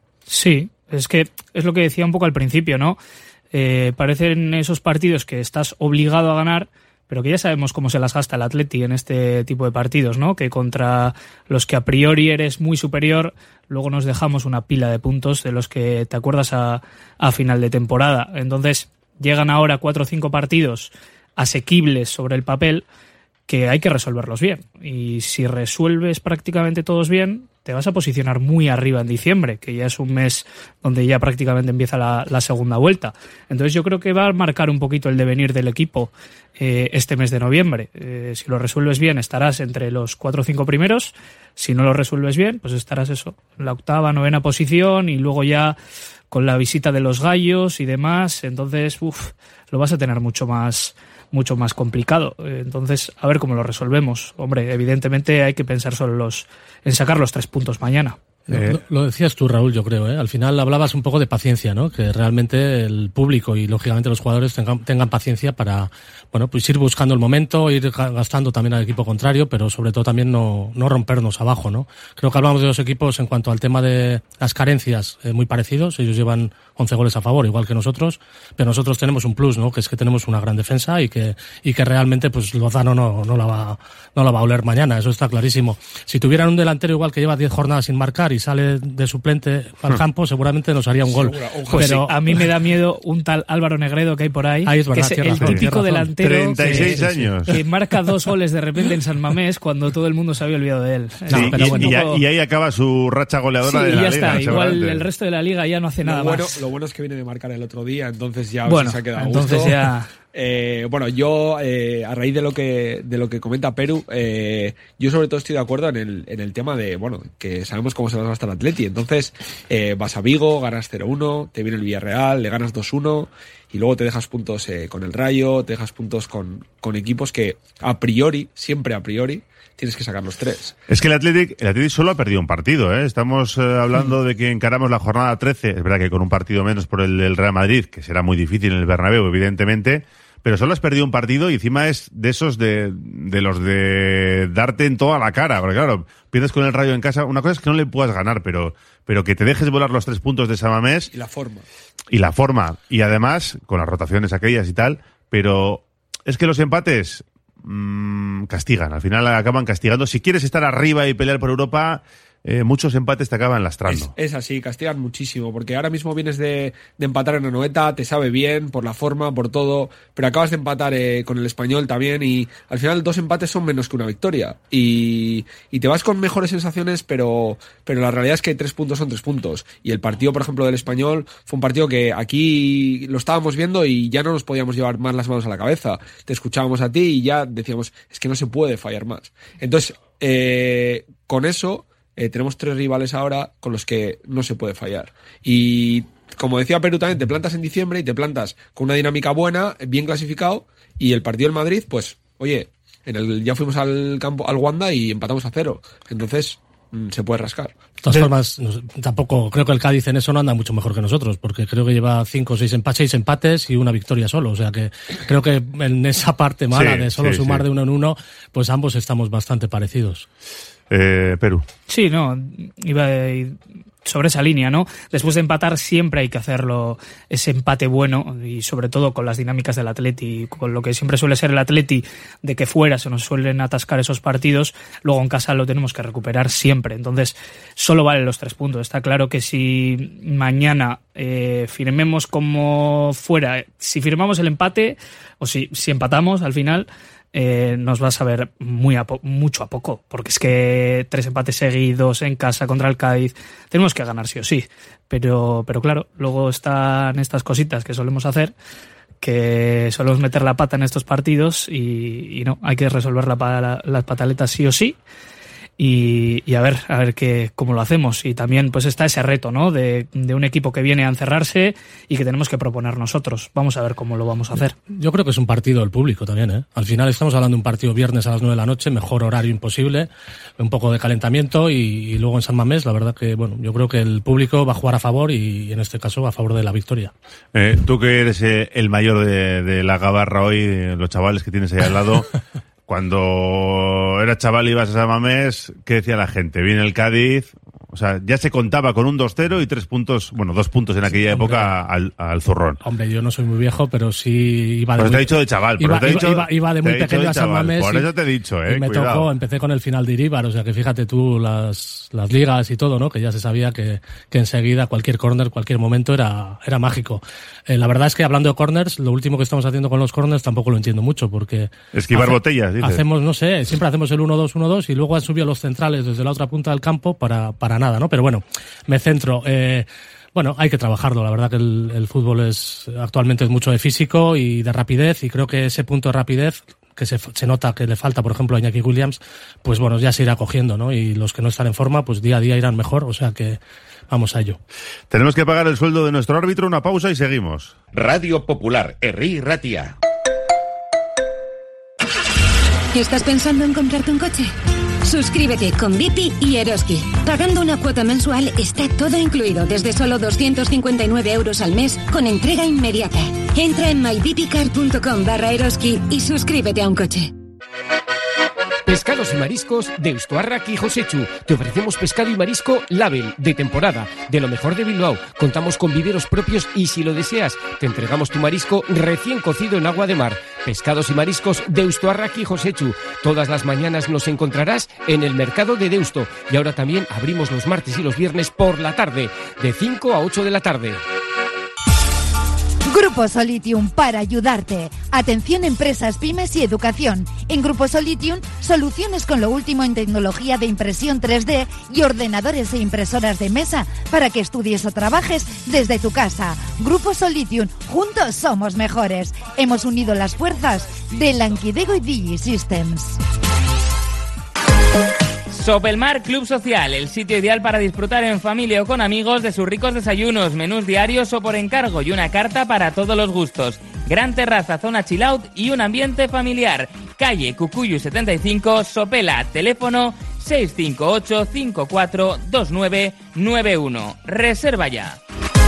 Sí, es que es lo que decía un poco al principio, ¿no? Eh, parecen esos partidos que estás obligado a ganar, pero que ya sabemos cómo se las gasta el Atleti en este tipo de partidos, ¿no? Que contra los que a priori eres muy superior, luego nos dejamos una pila de puntos de los que te acuerdas a, a final de temporada. Entonces, llegan ahora cuatro o cinco partidos asequibles sobre el papel que hay que resolverlos bien. Y si resuelves prácticamente todos bien, te vas a posicionar muy arriba en diciembre, que ya es un mes donde ya prácticamente empieza la, la segunda vuelta. Entonces yo creo que va a marcar un poquito el devenir del equipo eh, este mes de noviembre. Eh, si lo resuelves bien, estarás entre los cuatro o cinco primeros. Si no lo resuelves bien, pues estarás eso, en la octava, novena posición, y luego ya con la visita de los gallos y demás, entonces uf, lo vas a tener mucho más mucho más complicado. Entonces, a ver cómo lo resolvemos. Hombre, evidentemente hay que pensar solo los, en sacar los tres puntos mañana. Eh, lo, lo decías tú, Raúl, yo creo, ¿eh? Al final hablabas un poco de paciencia, ¿no? Que realmente el público y, lógicamente, los jugadores tengan, tengan paciencia para, bueno, pues ir buscando el momento, ir gastando también al equipo contrario, pero sobre todo también no, no rompernos abajo, ¿no? Creo que hablamos de los equipos en cuanto al tema de las carencias eh, muy parecidos. Ellos llevan once goles a favor, igual que nosotros, pero nosotros tenemos un plus, ¿no? Que es que tenemos una gran defensa y que, y que realmente, pues, Lozano no, no la va, no la va a oler mañana, eso está clarísimo. Si tuvieran un delantero igual que lleva diez jornadas sin marcar y sale de suplente al campo, seguramente nos haría un gol. Pues pero sí, a mí me da miedo un tal Álvaro Negredo que hay por ahí, ahí es verdad, que es el razón, típico delantero treinta y seis que, años. que marca dos goles de repente en San Mamés cuando todo el mundo se había olvidado de él. Sí, No, pero y, bueno, y, poco... y ahí acaba su racha goleadora sí, de y la ya liga. está, igual seguramente. el resto de la liga ya no hace nada lo bueno, más. Lo bueno es que viene de marcar el otro día, entonces ya bueno, se ha quedado a entonces gusto. ya... Eh, bueno, yo eh, a raíz de lo que de lo que comenta Perú, eh, yo sobre todo estoy de acuerdo en el en el tema de, bueno, que sabemos cómo se va a gastar el Atleti. Entonces eh, vas a Vigo, ganas cero uno, te viene el Villarreal, le ganas dos uno y luego te dejas puntos eh, con el Rayo, te dejas puntos con, con equipos que a priori, siempre a priori, tienes que sacar los tres. Es que el Athletic, el Athletic solo ha perdido un partido, ¿eh? Estamos eh, hablando mm. de que encaramos la jornada trece, es verdad que con un partido menos por el, el Real Madrid, que será muy difícil en el Bernabéu, evidentemente, pero solo has perdido un partido y encima es de esos de, de los de darte en toda la cara, porque claro, pierdes con el Rayo en casa, una cosa es que no le puedas ganar, pero, pero que te dejes volar los tres puntos de San Mamés. Y la forma. Y la forma, y además, con las rotaciones aquellas y tal, pero es que los empates mmm, castigan, al final acaban castigando. Si quieres estar arriba y pelear por Europa, eh, muchos empates te acaban lastrando. Es, es así, castigan muchísimo, porque ahora mismo vienes de, de empatar en Anoeta, te sabe bien, por la forma, por todo, pero acabas de empatar eh, con el Español también, y al final dos empates son menos que una victoria, y, y te vas con mejores sensaciones, pero, pero la realidad es que tres puntos son tres puntos, y el partido, por ejemplo, del Español fue un partido que aquí lo estábamos viendo y ya no nos podíamos llevar más las manos a la cabeza, te escuchábamos a ti y ya decíamos, es que no se puede fallar más. Entonces, eh, con eso... Eh, tenemos tres rivales ahora con los que no se puede fallar. Y como decía Perú también, te plantas en diciembre y te plantas con una dinámica buena, bien clasificado, y el partido del Madrid, pues, oye, en el ya fuimos al campo, al Wanda y empatamos a cero. Entonces, mmm, se puede rascar. De todas formas, no, tampoco creo que el Cádiz en eso no anda mucho mejor que nosotros, porque creo que lleva cinco o seis empates, seis empates y una victoria solo. O sea que creo que en esa parte mala sí, de solo sí, sumar sí. de uno en uno, pues ambos estamos bastante parecidos. Eh, Perú. Sí, no, iba sobre esa línea, ¿no? Después de empatar siempre hay que hacerlo, ese empate bueno, y sobre todo con las dinámicas del Atleti, con lo que siempre suele ser el Atleti, de que fuera se nos suelen atascar esos partidos, luego en casa lo tenemos que recuperar siempre. Entonces, solo valen los tres puntos. Está claro que si mañana eh, firmemos como fuera, si firmamos el empate, o si, si empatamos al final, Eh, nos va a saber muy a po- mucho a poco, porque es que tres empates seguidos en casa contra el Cádiz, tenemos que ganar sí o sí, pero, pero claro, luego están estas cositas que solemos hacer, que solemos meter la pata en estos partidos y, y no, hay que resolver la, la, las pataletas sí o sí. y, y a ver, a ver qué, cómo lo hacemos. Y también pues está ese reto, ¿no? De, de un equipo que viene a encerrarse y que tenemos que proponer nosotros. Vamos a ver cómo lo vamos a hacer. Yo creo que es un partido del público también, ¿eh? Al final estamos hablando de un partido viernes a las nueve de la noche, mejor horario imposible, un poco de calentamiento y, y luego en San Mamés, la verdad que, bueno, yo creo que el público va a jugar a favor y en este caso a favor de la victoria. Eh, tú que eres eh, el mayor de, de la gabarra hoy, eh, los chavales que tienes ahí al lado, cuando eras chaval y ibas a San Mamés, ¿qué decía la gente? Viene el Cádiz, o sea, ya se contaba con un dos cero y tres puntos, bueno, dos puntos en aquella sí, época al, al zurrón. Hombre, yo no soy muy viejo, pero sí iba de Pero muy... te he dicho de chaval. Iba, pero te he dicho, iba, iba de muy pequeño a San Mamés. Por y, eso te he dicho, eh, y me cuidado. tocó, empecé con el final de Iríbar, o sea que fíjate tú las, las ligas y todo, ¿no? Que ya se sabía que, que enseguida cualquier córner, cualquier momento era, era mágico. Eh, la verdad es que hablando de corners, lo último que estamos haciendo con los corners tampoco lo entiendo mucho, porque... Esquivar hace, botellas, dices. Hacemos, no sé, siempre hacemos el uno dos uno dos y luego han subido los centrales desde la otra punta del campo para, para nada, ¿no? Pero bueno, me centro. Eh, bueno, hay que trabajarlo. La verdad que el, el fútbol es actualmente es mucho de físico y de rapidez, y creo que ese punto de rapidez que se, se nota que le falta, por ejemplo, a Iñaki Williams, pues bueno, ya se irá cogiendo, ¿no? Y los que no están en forma, pues día a día irán mejor, o sea que vamos a ello. Tenemos que pagar el sueldo de nuestro árbitro, una pausa y seguimos. Radio Popular, Herri Ratia. ¿Estás pensando en comprarte un coche? Suscríbete con Bipi y Eroski. Pagando una cuota mensual está todo incluido desde solo doscientos cincuenta y nueve euros al mes con entrega inmediata. Entra en mybipicar.com barra Eroski y suscríbete a un coche. Pescados y mariscos de Deustuarrak y Josechu. Te ofrecemos pescado y marisco Label, de temporada, de lo mejor de Bilbao. Contamos con viveros propios y si lo deseas, te entregamos tu marisco recién cocido en agua de mar. Pescados y mariscos de Deustuarrak y Josechu. Todas las mañanas nos encontrarás en el mercado de Deusto. Y ahora también abrimos los martes y los viernes por la tarde, de cinco a ocho de la tarde. Grupo Solitium para ayudarte. Atención empresas, pymes y educación. En Grupo Solitium, soluciones con lo último en tecnología de impresión tres D y ordenadores e impresoras de mesa para que estudies o trabajes desde tu casa. Grupo Solitium, juntos somos mejores. Hemos unido las fuerzas de Lankidego y DigiSystems. Sopelmar Club Social, el sitio ideal para disfrutar en familia o con amigos de sus ricos desayunos, menús diarios o por encargo y una carta para todos los gustos. Gran terraza, zona chill out y un ambiente familiar. Calle Cucuyu setenta y cinco, Sopela, teléfono seis cinco ocho cinco cuatro dos nueve nueve uno. Reserva ya.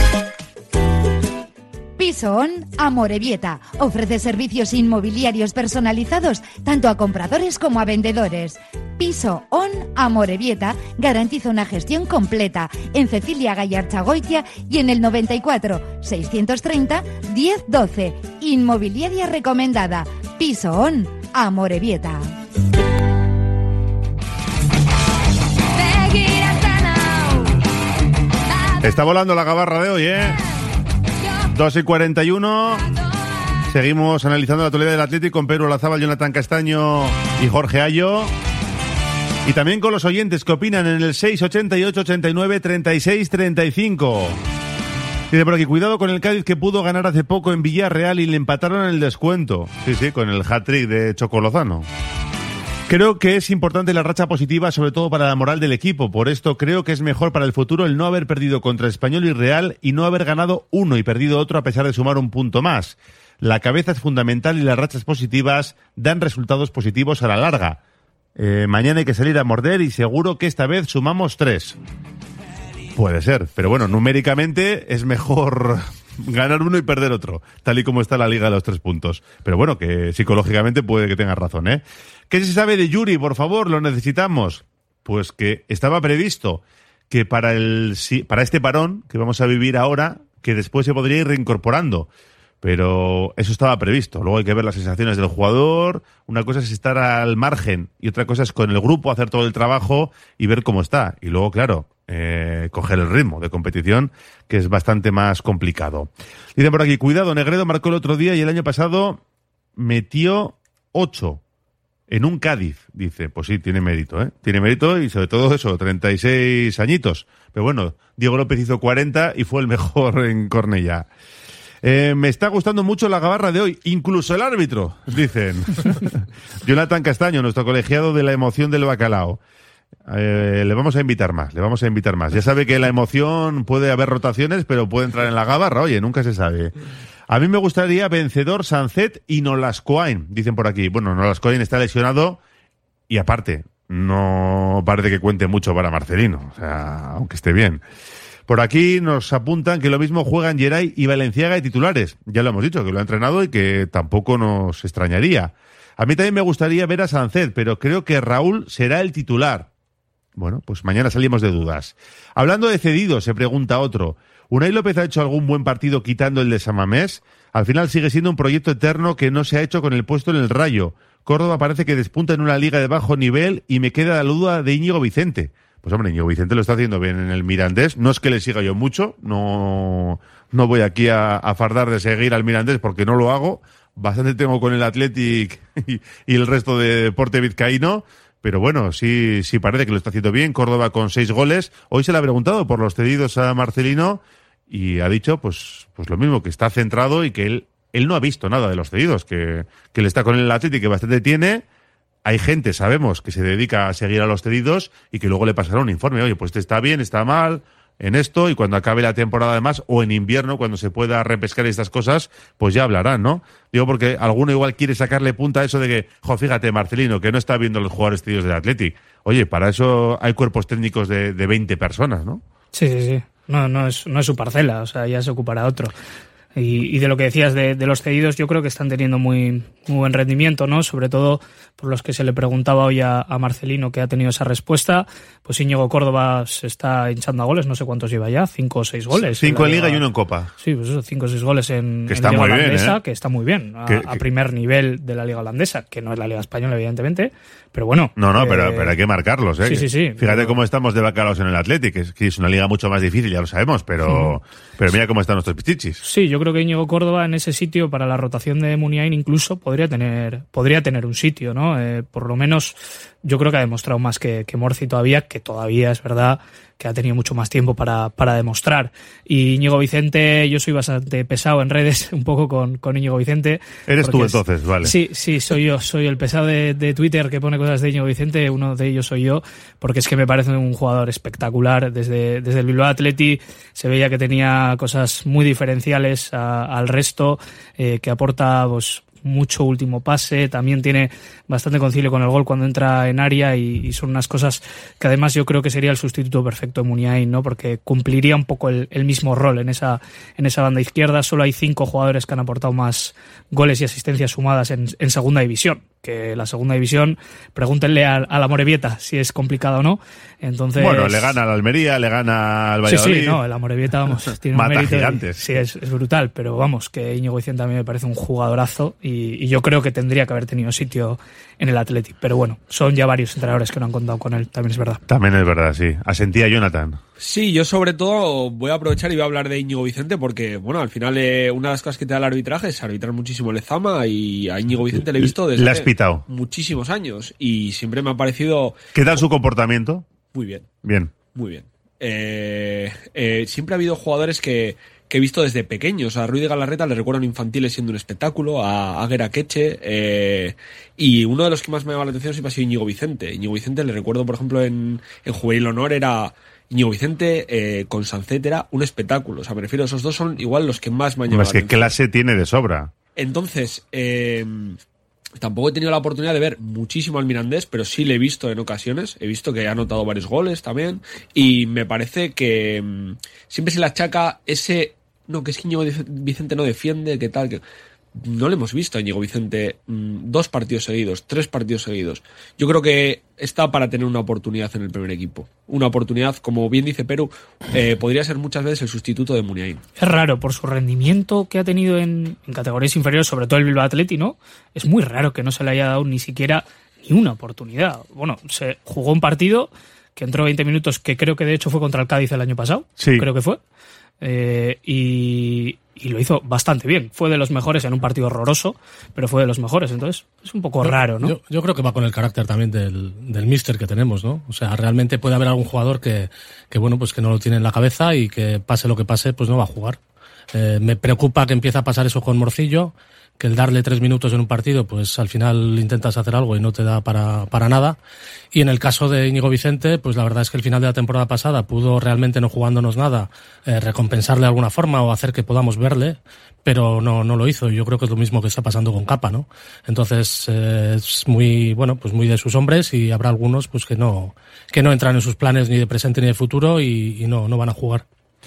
Piso On Amorebieta ofrece servicios inmobiliarios personalizados tanto a compradores como a vendedores. Piso On Amorebieta garantiza una gestión completa en Cecilia Gallarchagoitia y en el noventa y cuatro seiscientos treinta diez doce. Inmobiliaria recomendada. Piso On Amorebieta. Está volando la gabarra de hoy, ¿eh? dos y cuarenta y uno. Seguimos analizando la actualidad del Atlético con Pedro Olazábal, Jonathan Castaño y Jorge Ayo. Y también con los oyentes que opinan en el seis ochenta y ocho ochenta y nueve treinta y seis treinta y cinco. Dice por aquí, cuidado con el Cádiz que pudo ganar hace poco en Villarreal y le empataron en el descuento. Sí, sí, con el hat-trick de Choco Lozano. Creo que es importante la racha positiva, sobre todo para la moral del equipo. Por esto creo que es mejor para el futuro el no haber perdido contra Español y Real y no haber ganado uno y perdido otro a pesar de sumar un punto más. La cabeza es fundamental y las rachas positivas dan resultados positivos a la larga. Eh, mañana hay que salir a morder y seguro que esta vez sumamos tres. Puede ser, pero bueno, numéricamente es mejor ganar uno y perder otro, tal y como está la liga de los tres puntos. Pero bueno, que psicológicamente puede que tengas razón, ¿eh? ¿Qué se sabe de Yuri? Por favor, lo necesitamos. Pues que estaba previsto que para el para este parón que vamos a vivir ahora, que después se podría ir reincorporando. Pero eso estaba previsto. Luego hay que ver las sensaciones del jugador. Una cosa es estar al margen y otra cosa es con el grupo hacer todo el trabajo y ver cómo está. Y luego, claro, eh, coger el ritmo de competición, que es bastante más complicado. Dicen por aquí, cuidado, Negredo marcó el otro día y el año pasado metió ocho en un Cádiz. Dice, pues sí, tiene mérito, ¿eh? Tiene mérito y sobre todo eso, treinta y seis añitos. Pero bueno, Diego López hizo cuarenta y fue el mejor en Cornellá. Eh, me está gustando mucho la gabarra de hoy, incluso el árbitro, dicen. Jonathan Castaño, nuestro colegiado de la emoción del bacalao. eh, le vamos a invitar más, le vamos a invitar más. Ya sabe que la emoción puede haber rotaciones, pero puede entrar en la gabarra, oye, nunca se sabe. A mí me gustaría vencedor Sancet y Nolascoain, dicen por aquí. Bueno, Nolascoain está lesionado y aparte, no parece que cuente mucho para Marcelino, o sea, aunque esté bien. Por aquí nos apuntan que lo mismo juegan Geray y Valenciaga de titulares. Ya lo hemos dicho, que lo ha entrenado y que tampoco nos extrañaría. A mí también me gustaría ver a Sancet, pero creo que Raúl será el titular. Bueno, pues mañana salimos de dudas. Hablando de cedidos, se pregunta otro. ¿Unai López ha hecho algún buen partido quitando el de Samamés? Al final sigue siendo un proyecto eterno que no se ha hecho con el puesto en el Rayo. Córdoba parece que despunta en una liga de bajo nivel y me queda la duda de Íñigo Vicente. Pues hombre, Íñigo Vicente lo está haciendo bien en el Mirandés. No es que le siga yo mucho, no, no voy aquí a, a fardar de seguir al Mirandés porque no lo hago. Bastante tengo con el Athletic y, y el resto de deporte vizcaíno. Pero bueno, sí, sí parece que lo está haciendo bien. Córdoba con seis goles. Hoy se le ha preguntado por los cedidos a Marcelino y ha dicho pues, pues lo mismo, que está centrado y que él, él no ha visto nada de los cedidos, que, que él está con el Athletic, que bastante tiene. Hay gente, sabemos, que se dedica a seguir a los cedidos y que luego le pasará un informe. Oye, pues este está bien, está mal en esto, y cuando acabe la temporada además, o en invierno, cuando se pueda repescar estas cosas, pues ya hablarán, ¿no? Digo porque alguno igual quiere sacarle punta a eso de que, jo, fíjate, Marcelino, que no está viendo los jugadores cedidos del Athletic. Oye, para eso hay cuerpos técnicos de, de veinte personas, ¿no? Sí, sí, sí. No, no es, no es su parcela, o sea, ya se ocupará otro. Y, y de lo que decías de, de los cedidos, yo creo que están teniendo muy, muy buen rendimiento, ¿no? Sobre todo por los que se le preguntaba hoy a, a Marcelino, que ha tenido esa respuesta. Pues Íñigo Córdoba se está hinchando a goles, no sé cuántos lleva ya, cinco o seis goles. Cinco en Liga, Liga y uno en Copa. Sí, pues eso, cinco o seis goles en, que en está Liga muy holandesa, bien, ¿eh? que está muy bien, a, que, a que... primer nivel de la Liga holandesa, que no es la Liga española, evidentemente, pero bueno. No, no, eh... pero, pero hay que marcarlos, ¿eh? Sí, sí, sí. Fíjate pero... cómo estamos de bacalaos en el Athletic, que es, que es una liga mucho más difícil, ya lo sabemos, pero, sí. pero mira cómo están nuestros pichichis. Sí, yo creo que Íñigo Córdoba en ese sitio, para la rotación de Muniain incluso, podría tener, podría tener un sitio, ¿no? Eh, por lo menos yo creo que ha demostrado más que, que Morci todavía, que todavía es verdad que ha tenido mucho más tiempo para, para demostrar. Y Íñigo Vicente, yo soy bastante pesado en redes, un poco con, con Íñigo Vicente. Eres tú entonces, es, vale. Sí, sí, soy yo, soy el pesado de, de Twitter que pone cosas de Íñigo Vicente, uno de ellos soy yo, porque es que me parece un jugador espectacular. Desde, desde el Bilbao Athletic se veía que tenía cosas muy diferenciales a, al resto, eh, que aporta pues mucho último pase, también tiene bastante concilio con el gol cuando entra en área y, y son unas cosas que además yo creo que sería el sustituto perfecto de Muniain, ¿no? Porque cumpliría un poco el, el mismo rol en esa, en esa banda izquierda. Solo hay cinco jugadores que han aportado más goles y asistencias sumadas en, en segunda división, que la segunda división, pregúntenle a, a la Morevieta si es complicada o no. Entonces, bueno, le gana al Almería, le gana al Valladolid. Sí, sí, no, el Amorebieta, vamos, tiene un mata mérito. gigantes. Y, sí, es, es brutal, pero vamos, que Íñigo Vicente a mí me parece un jugadorazo y, y yo creo que tendría que haber tenido sitio en el Athletic. Pero bueno, son ya varios entrenadores que no han contado con él, también es verdad. También es verdad, sí. Asentía Jonathan. Sí, yo sobre todo voy a aprovechar y voy a hablar de Íñigo Vicente porque, bueno, al final eh, una de las cosas que te da el arbitraje es arbitrar muchísimo el Lezama y a Íñigo Vicente le he visto desde le has pitado muchísimos años y siempre me ha parecido... ¿Qué tal su comportamiento? Muy bien. Bien. Muy bien. Eh, eh, siempre ha habido jugadores que, que he visto desde pequeños. A Ruiz de Galarreta le recuerdan infantiles siendo un espectáculo, a Águeda Queche, eh, y uno de los que más me llama la atención siempre ha sido Íñigo Vicente. Íñigo Vicente le recuerdo, por ejemplo, en, en Juvenil Honor era... Íñigo Vicente eh, con Sancet era un espectáculo. O sea, me refiero, esos dos son igual los que más me han llamado la atención. Es que clase tiene de sobra. Entonces, eh, tampoco he tenido la oportunidad de ver muchísimo al Mirandés, pero sí le he visto en ocasiones. He visto que ha anotado varios goles también. Y me parece que mmm, siempre se le achaca ese... No, que es que Íñigo Vicente no defiende, que tal... que no le hemos visto a Íñigo Vicente mmm, dos partidos seguidos, tres partidos seguidos. Yo creo que está para tener una oportunidad en el primer equipo. Una oportunidad, como bien dice Perú, eh, podría ser muchas veces el sustituto de Muniain. Es raro, por su rendimiento que ha tenido en, en categorías inferiores, sobre todo el Bilbao Athletic, ¿no? Es muy raro que no se le haya dado ni siquiera ni una oportunidad. Bueno, se jugó un partido que entró veinte minutos, que creo que de hecho fue contra el Cádiz el año pasado. Sí. Creo que fue. Eh, y, y lo hizo bastante bien. Fue de los mejores en un partido horroroso, pero fue de los mejores. Entonces es un poco yo, raro, ¿no? Yo, yo creo que va con el carácter también del, del míster que tenemos, ¿no? O sea, realmente puede haber algún jugador que, que bueno, pues que no lo tiene en la cabeza y que pase lo que pase, pues no va a jugar. Eh, me preocupa que empiece a pasar eso con Morcillo, que el darle tres minutos en un partido, pues al final intentas hacer algo y no te da para, para nada. Y en el caso de Íñigo Vicente, pues la verdad es que el final de la temporada pasada pudo realmente, no jugándonos nada, eh, recompensarle de alguna forma o hacer que podamos verle, pero no, no lo hizo. Y yo creo que es lo mismo que está pasando con Capa, ¿no? Entonces, eh, es muy, bueno, pues muy de sus hombres, y habrá algunos, pues que no, que no entran en sus planes ni de presente ni de futuro, y, y no, no van a jugar.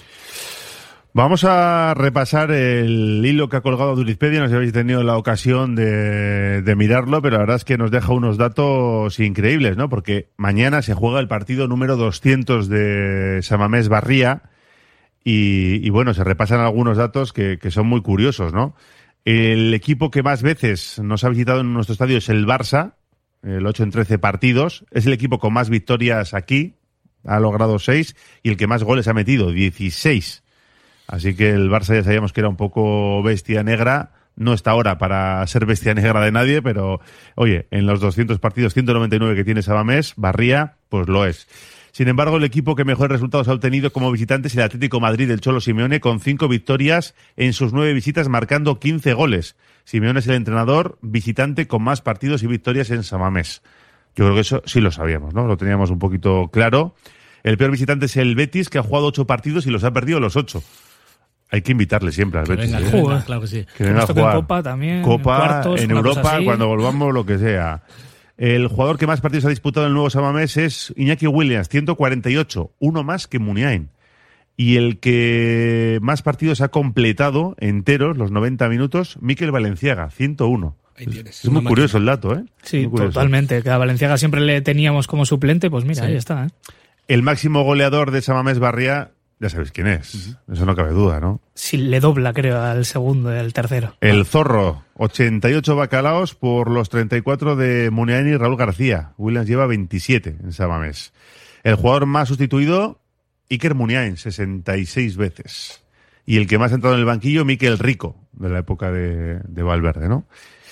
Vamos a repasar el hilo que ha colgado Durizpedia. No sé si habéis tenido la ocasión de, de mirarlo, pero la verdad es que nos deja unos datos increíbles, ¿no? Porque mañana se juega el partido número doscientos de Samamés Barría y, y bueno, se repasan algunos datos que, que son muy curiosos, ¿no? El equipo que más veces nos ha visitado en nuestro estadio es el Barça, el ocho en trece partidos. Es el equipo con más victorias aquí, ha logrado seis, y el que más goles ha metido, dieciséis. Así que el Barça ya sabíamos que era un poco bestia negra. No está ahora para ser bestia negra de nadie, pero oye, en los doscientos partidos, ciento noventa y nueve que tiene Samamés, Barría, pues lo es. Sin embargo, el equipo que mejores resultados ha obtenido como visitante es el Atlético Madrid del Cholo Simeone, con cinco victorias en sus nueve visitas, marcando quince goles. Simeone es el entrenador visitante con más partidos y victorias en Samamés. Yo creo que eso sí lo sabíamos, ¿no? Lo teníamos un poquito claro. El peor visitante es el Betis, que ha jugado ocho partidos y los ha perdido los ocho. Hay que invitarle siempre al Betis. Venga, ¿eh? venga, claro que sí. Que venga a jugar. En Copa también. Copa, en, cuartos, en Europa, cuando volvamos, lo que sea. El jugador que más partidos ha disputado en el nuevo Samamés es Iñaki Williams, ciento cuarenta y ocho, uno más que Muniain. Y el que más partidos ha completado enteros, los noventa minutos, Mikel Valenciaga, ciento uno. Ahí tienes. Es muy curioso el dato, ¿eh? Sí, totalmente. Que a Valenciaga siempre le teníamos como suplente, pues mira, sí. Ahí está, ¿eh? El máximo goleador de Samamés Barría, ya sabéis quién es. Uh-huh. Eso no cabe duda, ¿no? Sí, le dobla, creo, al segundo y al tercero. El Zorro, ochenta y ocho bacalaos por los treinta y cuatro de Muniain y Raúl García. Williams lleva veintisiete en Samamés. El jugador más sustituido, Iker Muniain, sesenta y seis veces. Y el que más ha entrado en el banquillo, Mikel Rico, de la época de, de Valverde, ¿no?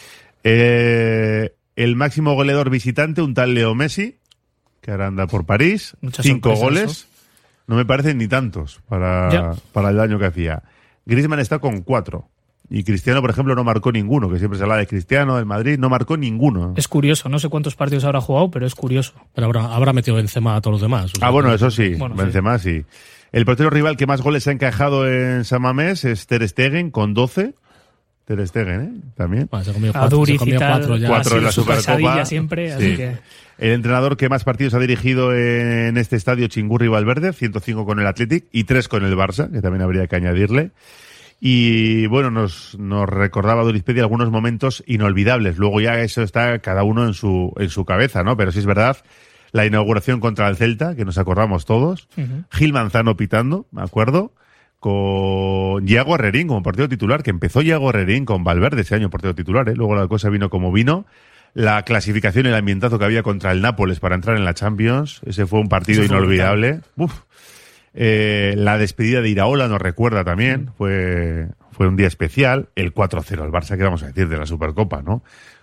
Eh, el máximo goleador visitante, un tal Leo Messi, que ahora anda por París, Muchas cinco goles. Eso. No me parecen ni tantos para, para el daño que hacía. Griezmann está con cuatro. Y Cristiano, por ejemplo, no marcó ninguno, que siempre se habla de Cristiano, del Madrid, no marcó ninguno. Es curioso, no sé cuántos partidos habrá jugado, pero es curioso. Pero habrá, habrá metido Benzema a todos los demás. O sea, ah, bueno, eso sí, bueno, Benzema sí. sí. El portero rival que más goles ha encajado en Samamés es Ter Stegen, con doce. Ter Stegen, ¿eh? También. Bueno, se comió cuatro, se comió cuatro ya. Cuatro en la Supercopa. Siempre, sí. Así que... El entrenador que más partidos ha dirigido en este estadio, Chingurri Valverde, ciento cinco con el Athletic y tres con el Barça, que también habría que añadirle. Y bueno, nos, nos recordaba Durizpedia algunos momentos inolvidables. Luego ya eso está cada uno en su, en su cabeza, ¿no? Pero sí es verdad, la inauguración contra el Celta, que nos acordamos todos. Uh-huh. Gil Manzano pitando, me acuerdo. Con Yago Herrerín como partido titular, que empezó Yago Herrerín con Valverde ese año partido titular, ¿eh? Luego la cosa vino como vino. La clasificación y el ambientazo que había contra el Nápoles para entrar en la Champions, ese fue un partido Eso inolvidable. Uf. Eh, la despedida de Iraola nos recuerda también, mm. fue fue un día especial. El cuatro cero al Barça, que vamos a decir, de la Supercopa, ¿no?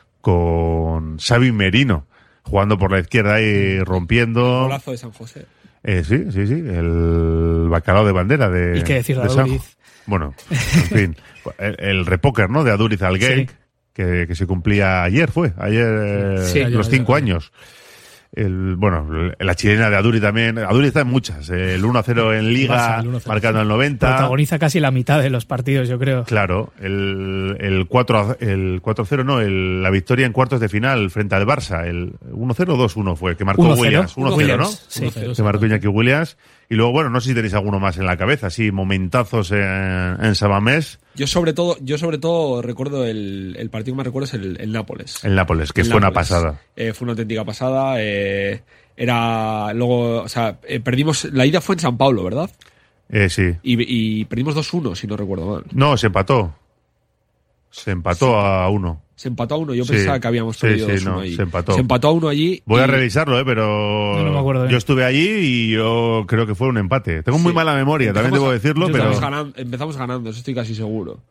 Con Xavi Merino jugando por la izquierda y rompiendo. El golazo de San José. Eh, sí, sí, sí, el bacalao de bandera de, ¿Y qué decir de, de Aduriz? San... Bueno, en fin, el, el repóquer, ¿no? De Aduriz al Genk. Sí. Que, que se cumplía ayer, fue, ayer, sí, eh, los cinco años. El, bueno, la chilena de Aduri también. Aduri está en muchas. El uno a cero en Liga, uno a cero, marcando el noventa. Protagoniza casi la mitad de los partidos, yo creo. Claro. El, el cuatro a cero, no, el, la victoria en cuartos de final frente al Barça. El uno cero o dos uno fue, que marcó Williams. uno cero, ¿no? Sí. Que marcó Iñaki Williams. Y luego, bueno, no sé si tenéis alguno más en la cabeza, sí, momentazos en, en Samamés. Yo sobre todo, yo sobre todo recuerdo el, el partido que más recuerdo es el, el Nápoles. El Nápoles, que el fue Nápoles. una pasada. Eh, fue una auténtica pasada. Eh, era luego, o sea, eh, perdimos, la ida fue en San Pablo, ¿verdad? Eh, sí. Y, y perdimos dos uno, si no recuerdo mal. No, se empató. Se empató sí. a uno. Se empató a uno, yo sí. pensaba que habíamos perdido sí, sí, dos uno no, allí. Se empató. Se empató a uno allí. Voy y... a revisarlo, ¿eh? Pero no, no me acuerdo, ¿eh? Yo estuve allí y yo creo que fue un empate. Tengo sí. muy mala memoria, empezamos también debo decirlo, a... pero... Empezamos ganando, empezamos ganando, eso estoy casi seguro.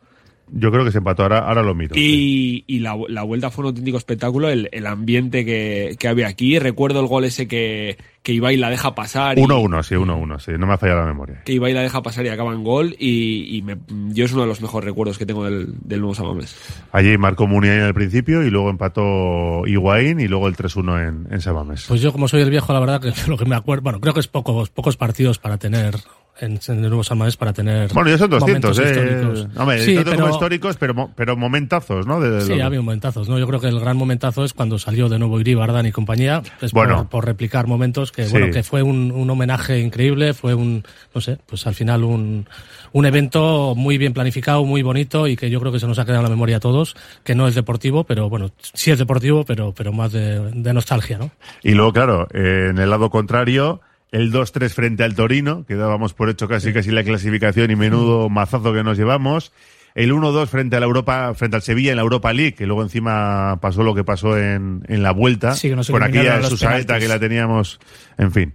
Yo creo que se empató, ahora, ahora lo miro. Y, y la, la vuelta fue un auténtico espectáculo, el, el ambiente que, que había aquí. Recuerdo el gol ese que, que Ibai la deja pasar. uno uno, sí, uno uno, sí, no me ha fallado la memoria. Que Ibai la deja pasar y acaba en gol, y, y me, yo es uno de los mejores recuerdos que tengo del, del nuevo San Mamés. Allí marcó Muniain en el principio y luego empató Higuaín y luego el tres uno en, en San Mamés. Pues yo, como soy el viejo, la verdad que lo que me acuerdo, bueno, creo que es pocos, pocos partidos para tener... En, en el nuevo San Mamés para tener bueno, ya son doscientos, momentos eh. históricos. Hombre, sí, no pero, como históricos, pero, pero momentazos, ¿no? De, de sí, los... ha habido momentazos, ¿no? Yo creo que el gran momentazo es cuando salió de nuevo Iribar, Dan y compañía, es bueno, por, por replicar momentos que, sí. bueno, que fue un, un homenaje increíble, fue un, no sé, pues al final un, un evento muy bien planificado, muy bonito y que yo creo que se nos ha quedado en la memoria a todos, que no es deportivo, pero bueno, sí es deportivo, pero, pero más de, de nostalgia, ¿no? Y luego, claro, eh, en el lado contrario, el dos tres frente al Torino, que dábamos por hecho casi casi la clasificación y menudo mazazo que nos llevamos. El uno dos frente a la Europa, frente al Sevilla en la Europa League, que luego encima pasó lo que pasó en, en la vuelta, sí, que nos por aquella los Susaeta penaltis. que la teníamos, en fin.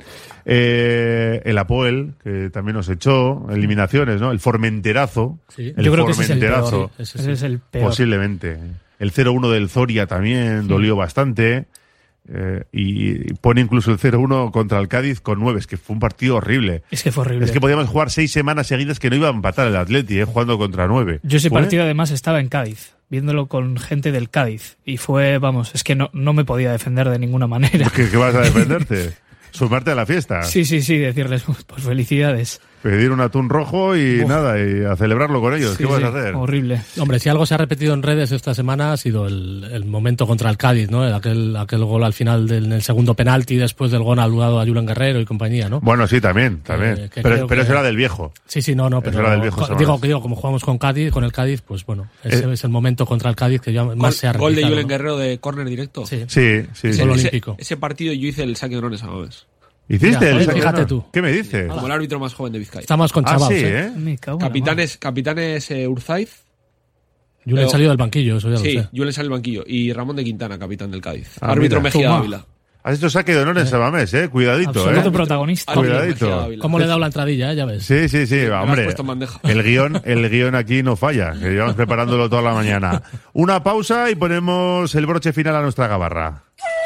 Eh, el Apoel, que también nos echó, eliminaciones, ¿no? El Formenterazo. Sí. El Yo creo que ese Formenterazo, es el peor. Ese, ese es el peor. Posiblemente. El cero uno del Zoria también, sí. dolió bastante. Eh, y pone incluso el cero uno contra el Cádiz con nueve, es que fue un partido horrible. Es que fue horrible. Es que podíamos jugar seis semanas seguidas que no iba a empatar el Atleti, eh, jugando contra nueve. Yo ese ¿Fue? partido además estaba en Cádiz, viéndolo con gente del Cádiz, y fue, vamos, es que no, no me podía defender de ninguna manera. ¿Qué, qué vas a defenderte? ¿Sumarte a la fiesta? Sí, sí, sí, decirles, pues felicidades. Pedir un atún rojo y Uf. nada, y a celebrarlo con ellos. Sí, ¿Qué vas sí, a hacer? horrible. Hombre, si algo se ha repetido en redes esta semana ha sido el, el momento contra el Cádiz, ¿no? Aquel, aquel gol al final del en el segundo penalti después del gol anulado a Julen Guerrero y compañía, ¿no? Bueno, sí, también, también. Eh, que pero creo pero que- eso era del viejo. Sí, sí, no, no, pero Eso era del viejo co- Samaras. digo que digo como jugamos con Cádiz, con el Cádiz, pues bueno, ese Eh. es el momento contra el Cádiz que ya más Gol, se ha gol de replicado, Julen ¿no? Guerrero de córner directo. Sí. Sí, sí. Ese, sí. Gol ese- olímpico. ese partido yo hice el saque de honor esa vez. ¿Hiciste Mira, el joder, saque de fíjate honor? tú. ¿Qué me dices? Como el árbitro más joven de Vizcaya. Estamos con Ah, Chavaos, sí, ¿eh? ¿eh? Me cago en la Capitanes, capitanes eh, Urzaiz. Julen Pero- salió del banquillo, eso ya Sí, lo sé. Julen sale el banquillo. Y Ramón de Quintana, capitán del Cádiz. Ah, árbitro mira. Mejía Toma. Ávila. Has hecho saque de honor en Sabamés, eh. Cuidadito, Absoluto eh. protagonista. Árbitro Cuidadito. Mejía Ávila. ¿Cómo le he dado la entradilla, eh? Ya ves. Sí, sí, sí, Me lo has hombre. puesto en bandeja. El guión, el guión aquí no falla, que llevamos preparándolo toda la mañana. Una pausa y ponemos el broche final a nuestra gabarra.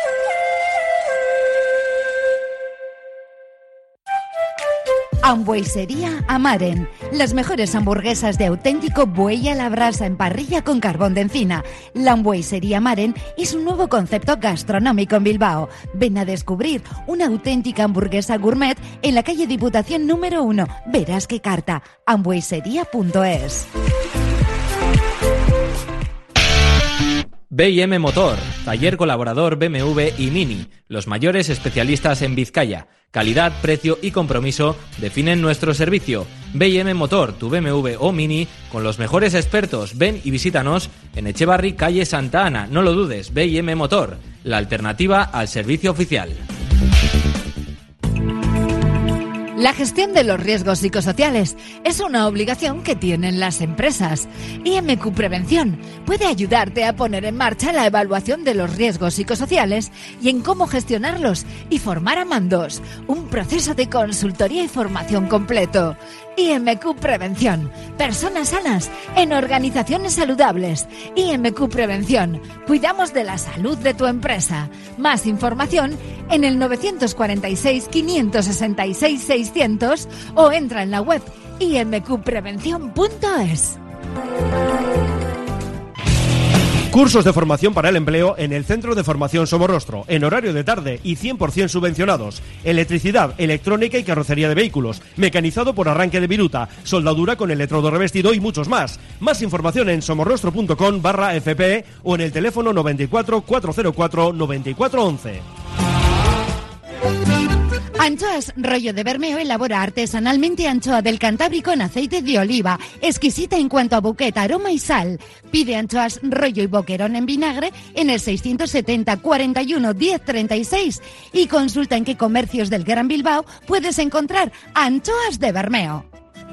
Hamburguesería Amaren. Las mejores hamburguesas de auténtico buey a la brasa en parrilla con carbón de encina. La Hamburguesería Amaren es un nuevo concepto gastronómico en Bilbao. Ven a descubrir una auténtica hamburguesa gourmet en la calle Diputación número uno. Verás qué carta. hamburguesería punto es. B y M Motor, taller colaborador B M W y Mini, los mayores especialistas en Vizcaya. Calidad, precio y compromiso definen nuestro servicio. B y M Motor, tu B M W o Mini, con los mejores expertos. Ven y visítanos en Echevarri, calle Santa Ana. No lo dudes, B y M Motor, la alternativa al servicio oficial. La gestión de los riesgos psicosociales es una obligación que tienen las empresas. I M Q Prevención puede ayudarte a poner en marcha la evaluación de los riesgos psicosociales y en cómo gestionarlos y formar a mandos. Un proceso de consultoría y formación completo. I M Q Prevención. Personas sanas en organizaciones saludables. I M Q Prevención. Cuidamos de la salud de tu empresa. Más información en el nueve cuatro seis, cinco seis seis, seiscientos o entra en la web i m q prevención punto es. Cursos de formación para el empleo en el Centro de Formación Somorrostro, en horario de tarde y cien por ciento subvencionados. Electricidad, electrónica y carrocería de vehículos, mecanizado por arranque de viruta, soldadura con electrodo revestido y muchos más. Más información en somorrostro.com barra fp o en el teléfono noventa y cuatro, cuatrocientos cuatro, noventa y cuatro once. Anchoas Rollo de Bermeo elabora artesanalmente anchoa del Cantábrico en aceite de oliva, exquisita en cuanto a bouquet, aroma y sal. Pide anchoas Rollo y Boquerón en vinagre en el seiscientos setenta, cuarenta y uno, diez, treinta y seis y consulta en qué comercios del Gran Bilbao puedes encontrar anchoas de Bermeo.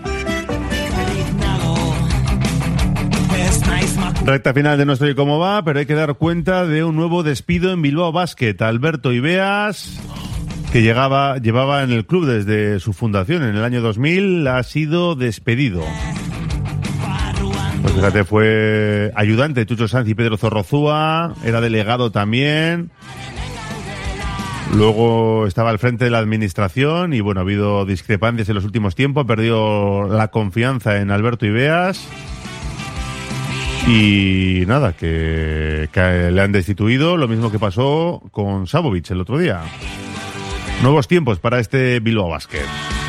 Recta final de nuestro y cómo va, pero hay que dar cuenta de un nuevo despido en Bilbao Basket. Alberto Ibeas, que llegaba, llevaba en el club desde su fundación en el año dos mil, ha sido despedido. Pues fíjate, fue ayudante de Chucho Sanz y Pedro Zorrozúa, era delegado también. Luego estaba al frente de la administración y bueno, ha habido discrepancias en los últimos tiempos, perdió la confianza en Alberto Ibeas y nada, que, que le han destituido, lo mismo que pasó con Savovic el otro día. Nuevos tiempos para este Bilbao Basket.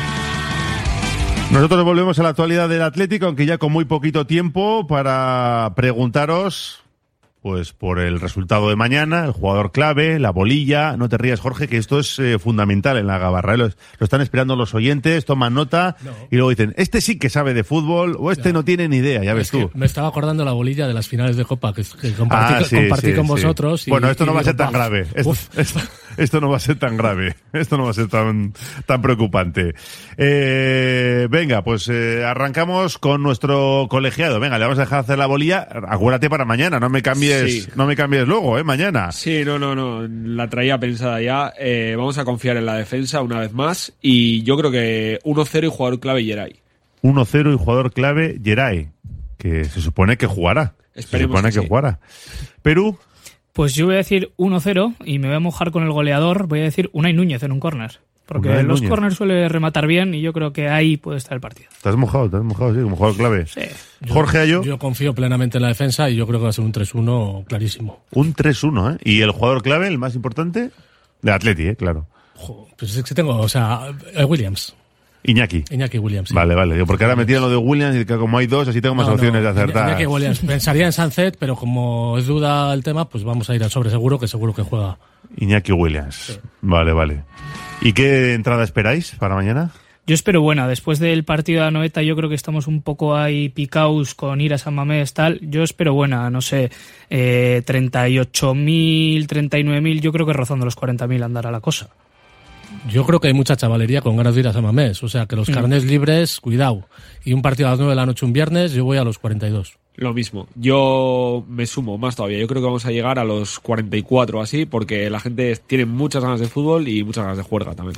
Nosotros volvemos a la actualidad del Atlético, aunque ya con muy poquito tiempo, para preguntaros pues por el resultado de mañana, el jugador clave, la bolilla. No te rías, Jorge, que esto es eh, fundamental en la gabarra. ¿eh? Lo, lo están esperando los oyentes, toman nota no. y luego dicen, este sí que sabe de fútbol o este ya. no tiene ni idea, ya ves tú. Me estaba acordando la bolilla de las finales de Copa que, que compartí, ah, sí, compartí sí, con sí. vosotros. Y, bueno, esto y no va a ser digo, tan grave. Esto, esto, esto no va a ser tan grave. Esto no va a ser tan, tan preocupante. Eh, venga, pues eh, arrancamos con nuestro colegiado. Venga, le vamos a dejar hacer la bolilla. Acuérdate para mañana, no me cambies. Sí. No me cambies luego, ¿eh? Mañana. Sí, no, no, no. La traía pensada ya. Eh, vamos a confiar en la defensa una vez más. Y yo creo que uno cero y jugador clave Yeray. uno cero y jugador clave Yeray. Que se supone que jugará. Esperemos se supone que, que sí. jugará. Perú. Pues yo voy a decir uno cero y me voy a mojar con el goleador. Voy a decir Unai Núñez en un córner. Porque Unai los Núñez. corners suele rematar bien y yo creo que ahí puede estar el partido. ¿Te has mojado? ¿Te has mojado? Sí, como jugador clave. Sí. Jorge Ayo. Yo confío plenamente en la defensa y yo creo que va a ser un tres uno clarísimo. Un tres uno, ¿eh? ¿Y el jugador clave, el más importante? De Atleti, ¿eh? Claro. Jo, pues es que tengo, o sea, Williams. Iñaki. Iñaki Williams. Sí. Vale, vale. Porque ahora me tiran lo de Williams y que como hay dos, así tengo más no, opciones no. de acertar. Iñaki Williams. Pensaría en Sánchez, pero como es duda el tema, pues vamos a ir al sobre seguro, que seguro que juega. Iñaki Williams. Sí. Vale, vale. ¿Y qué entrada esperáis para mañana? Yo espero buena. Después del partido de Anoeta yo creo que estamos un poco ahí picaos con ir a San Mamés, tal. Yo espero buena, no sé, eh, treinta y ocho mil, treinta y nueve mil, yo creo que rozando los cuarenta mil andará la cosa. Yo creo que hay mucha chavalería con ganas de ir a San Mamés. O sea, que los mm. carnés libres, cuidado. Y un partido a las nueve de la noche un viernes, yo voy a los cuarenta y dos. Lo mismo. Yo me sumo más todavía. Yo creo que vamos a llegar a los cuarenta y cuatro o así, porque la gente tiene muchas ganas de fútbol y muchas ganas de juerga también.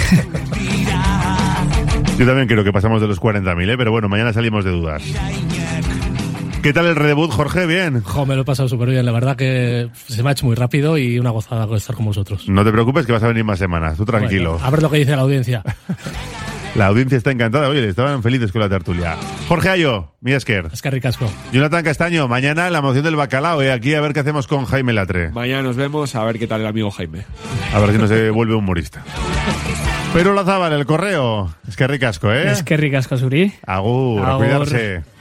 Yo también creo que pasamos de los cuarenta mil, ¿eh? Pero bueno, mañana salimos de dudas. ¿Qué tal el redebut, Jorge? ¿Bien? Jo, me lo he pasado súper bien. La verdad que se me ha hecho muy rápido y una gozada estar con vosotros. No te preocupes que vas a venir más semanas. Tú tranquilo. Bueno, a ver lo que dice la audiencia. La audiencia está encantada. Oye, estaban felices con la tertulia. Jorge Ayo, mi Esker. Es que ricasco. Jonathan Castaño, mañana la moción del bacalao. ¿eh? Aquí a ver qué hacemos con Jaime Latre. Mañana nos vemos a ver qué tal el amigo Jaime. A ver si no se vuelve humorista. Pero Lazábal, el correo. Es que ricasco, ¿eh? Es que ricasco, Suri. Agur, Agur. A cuidarse.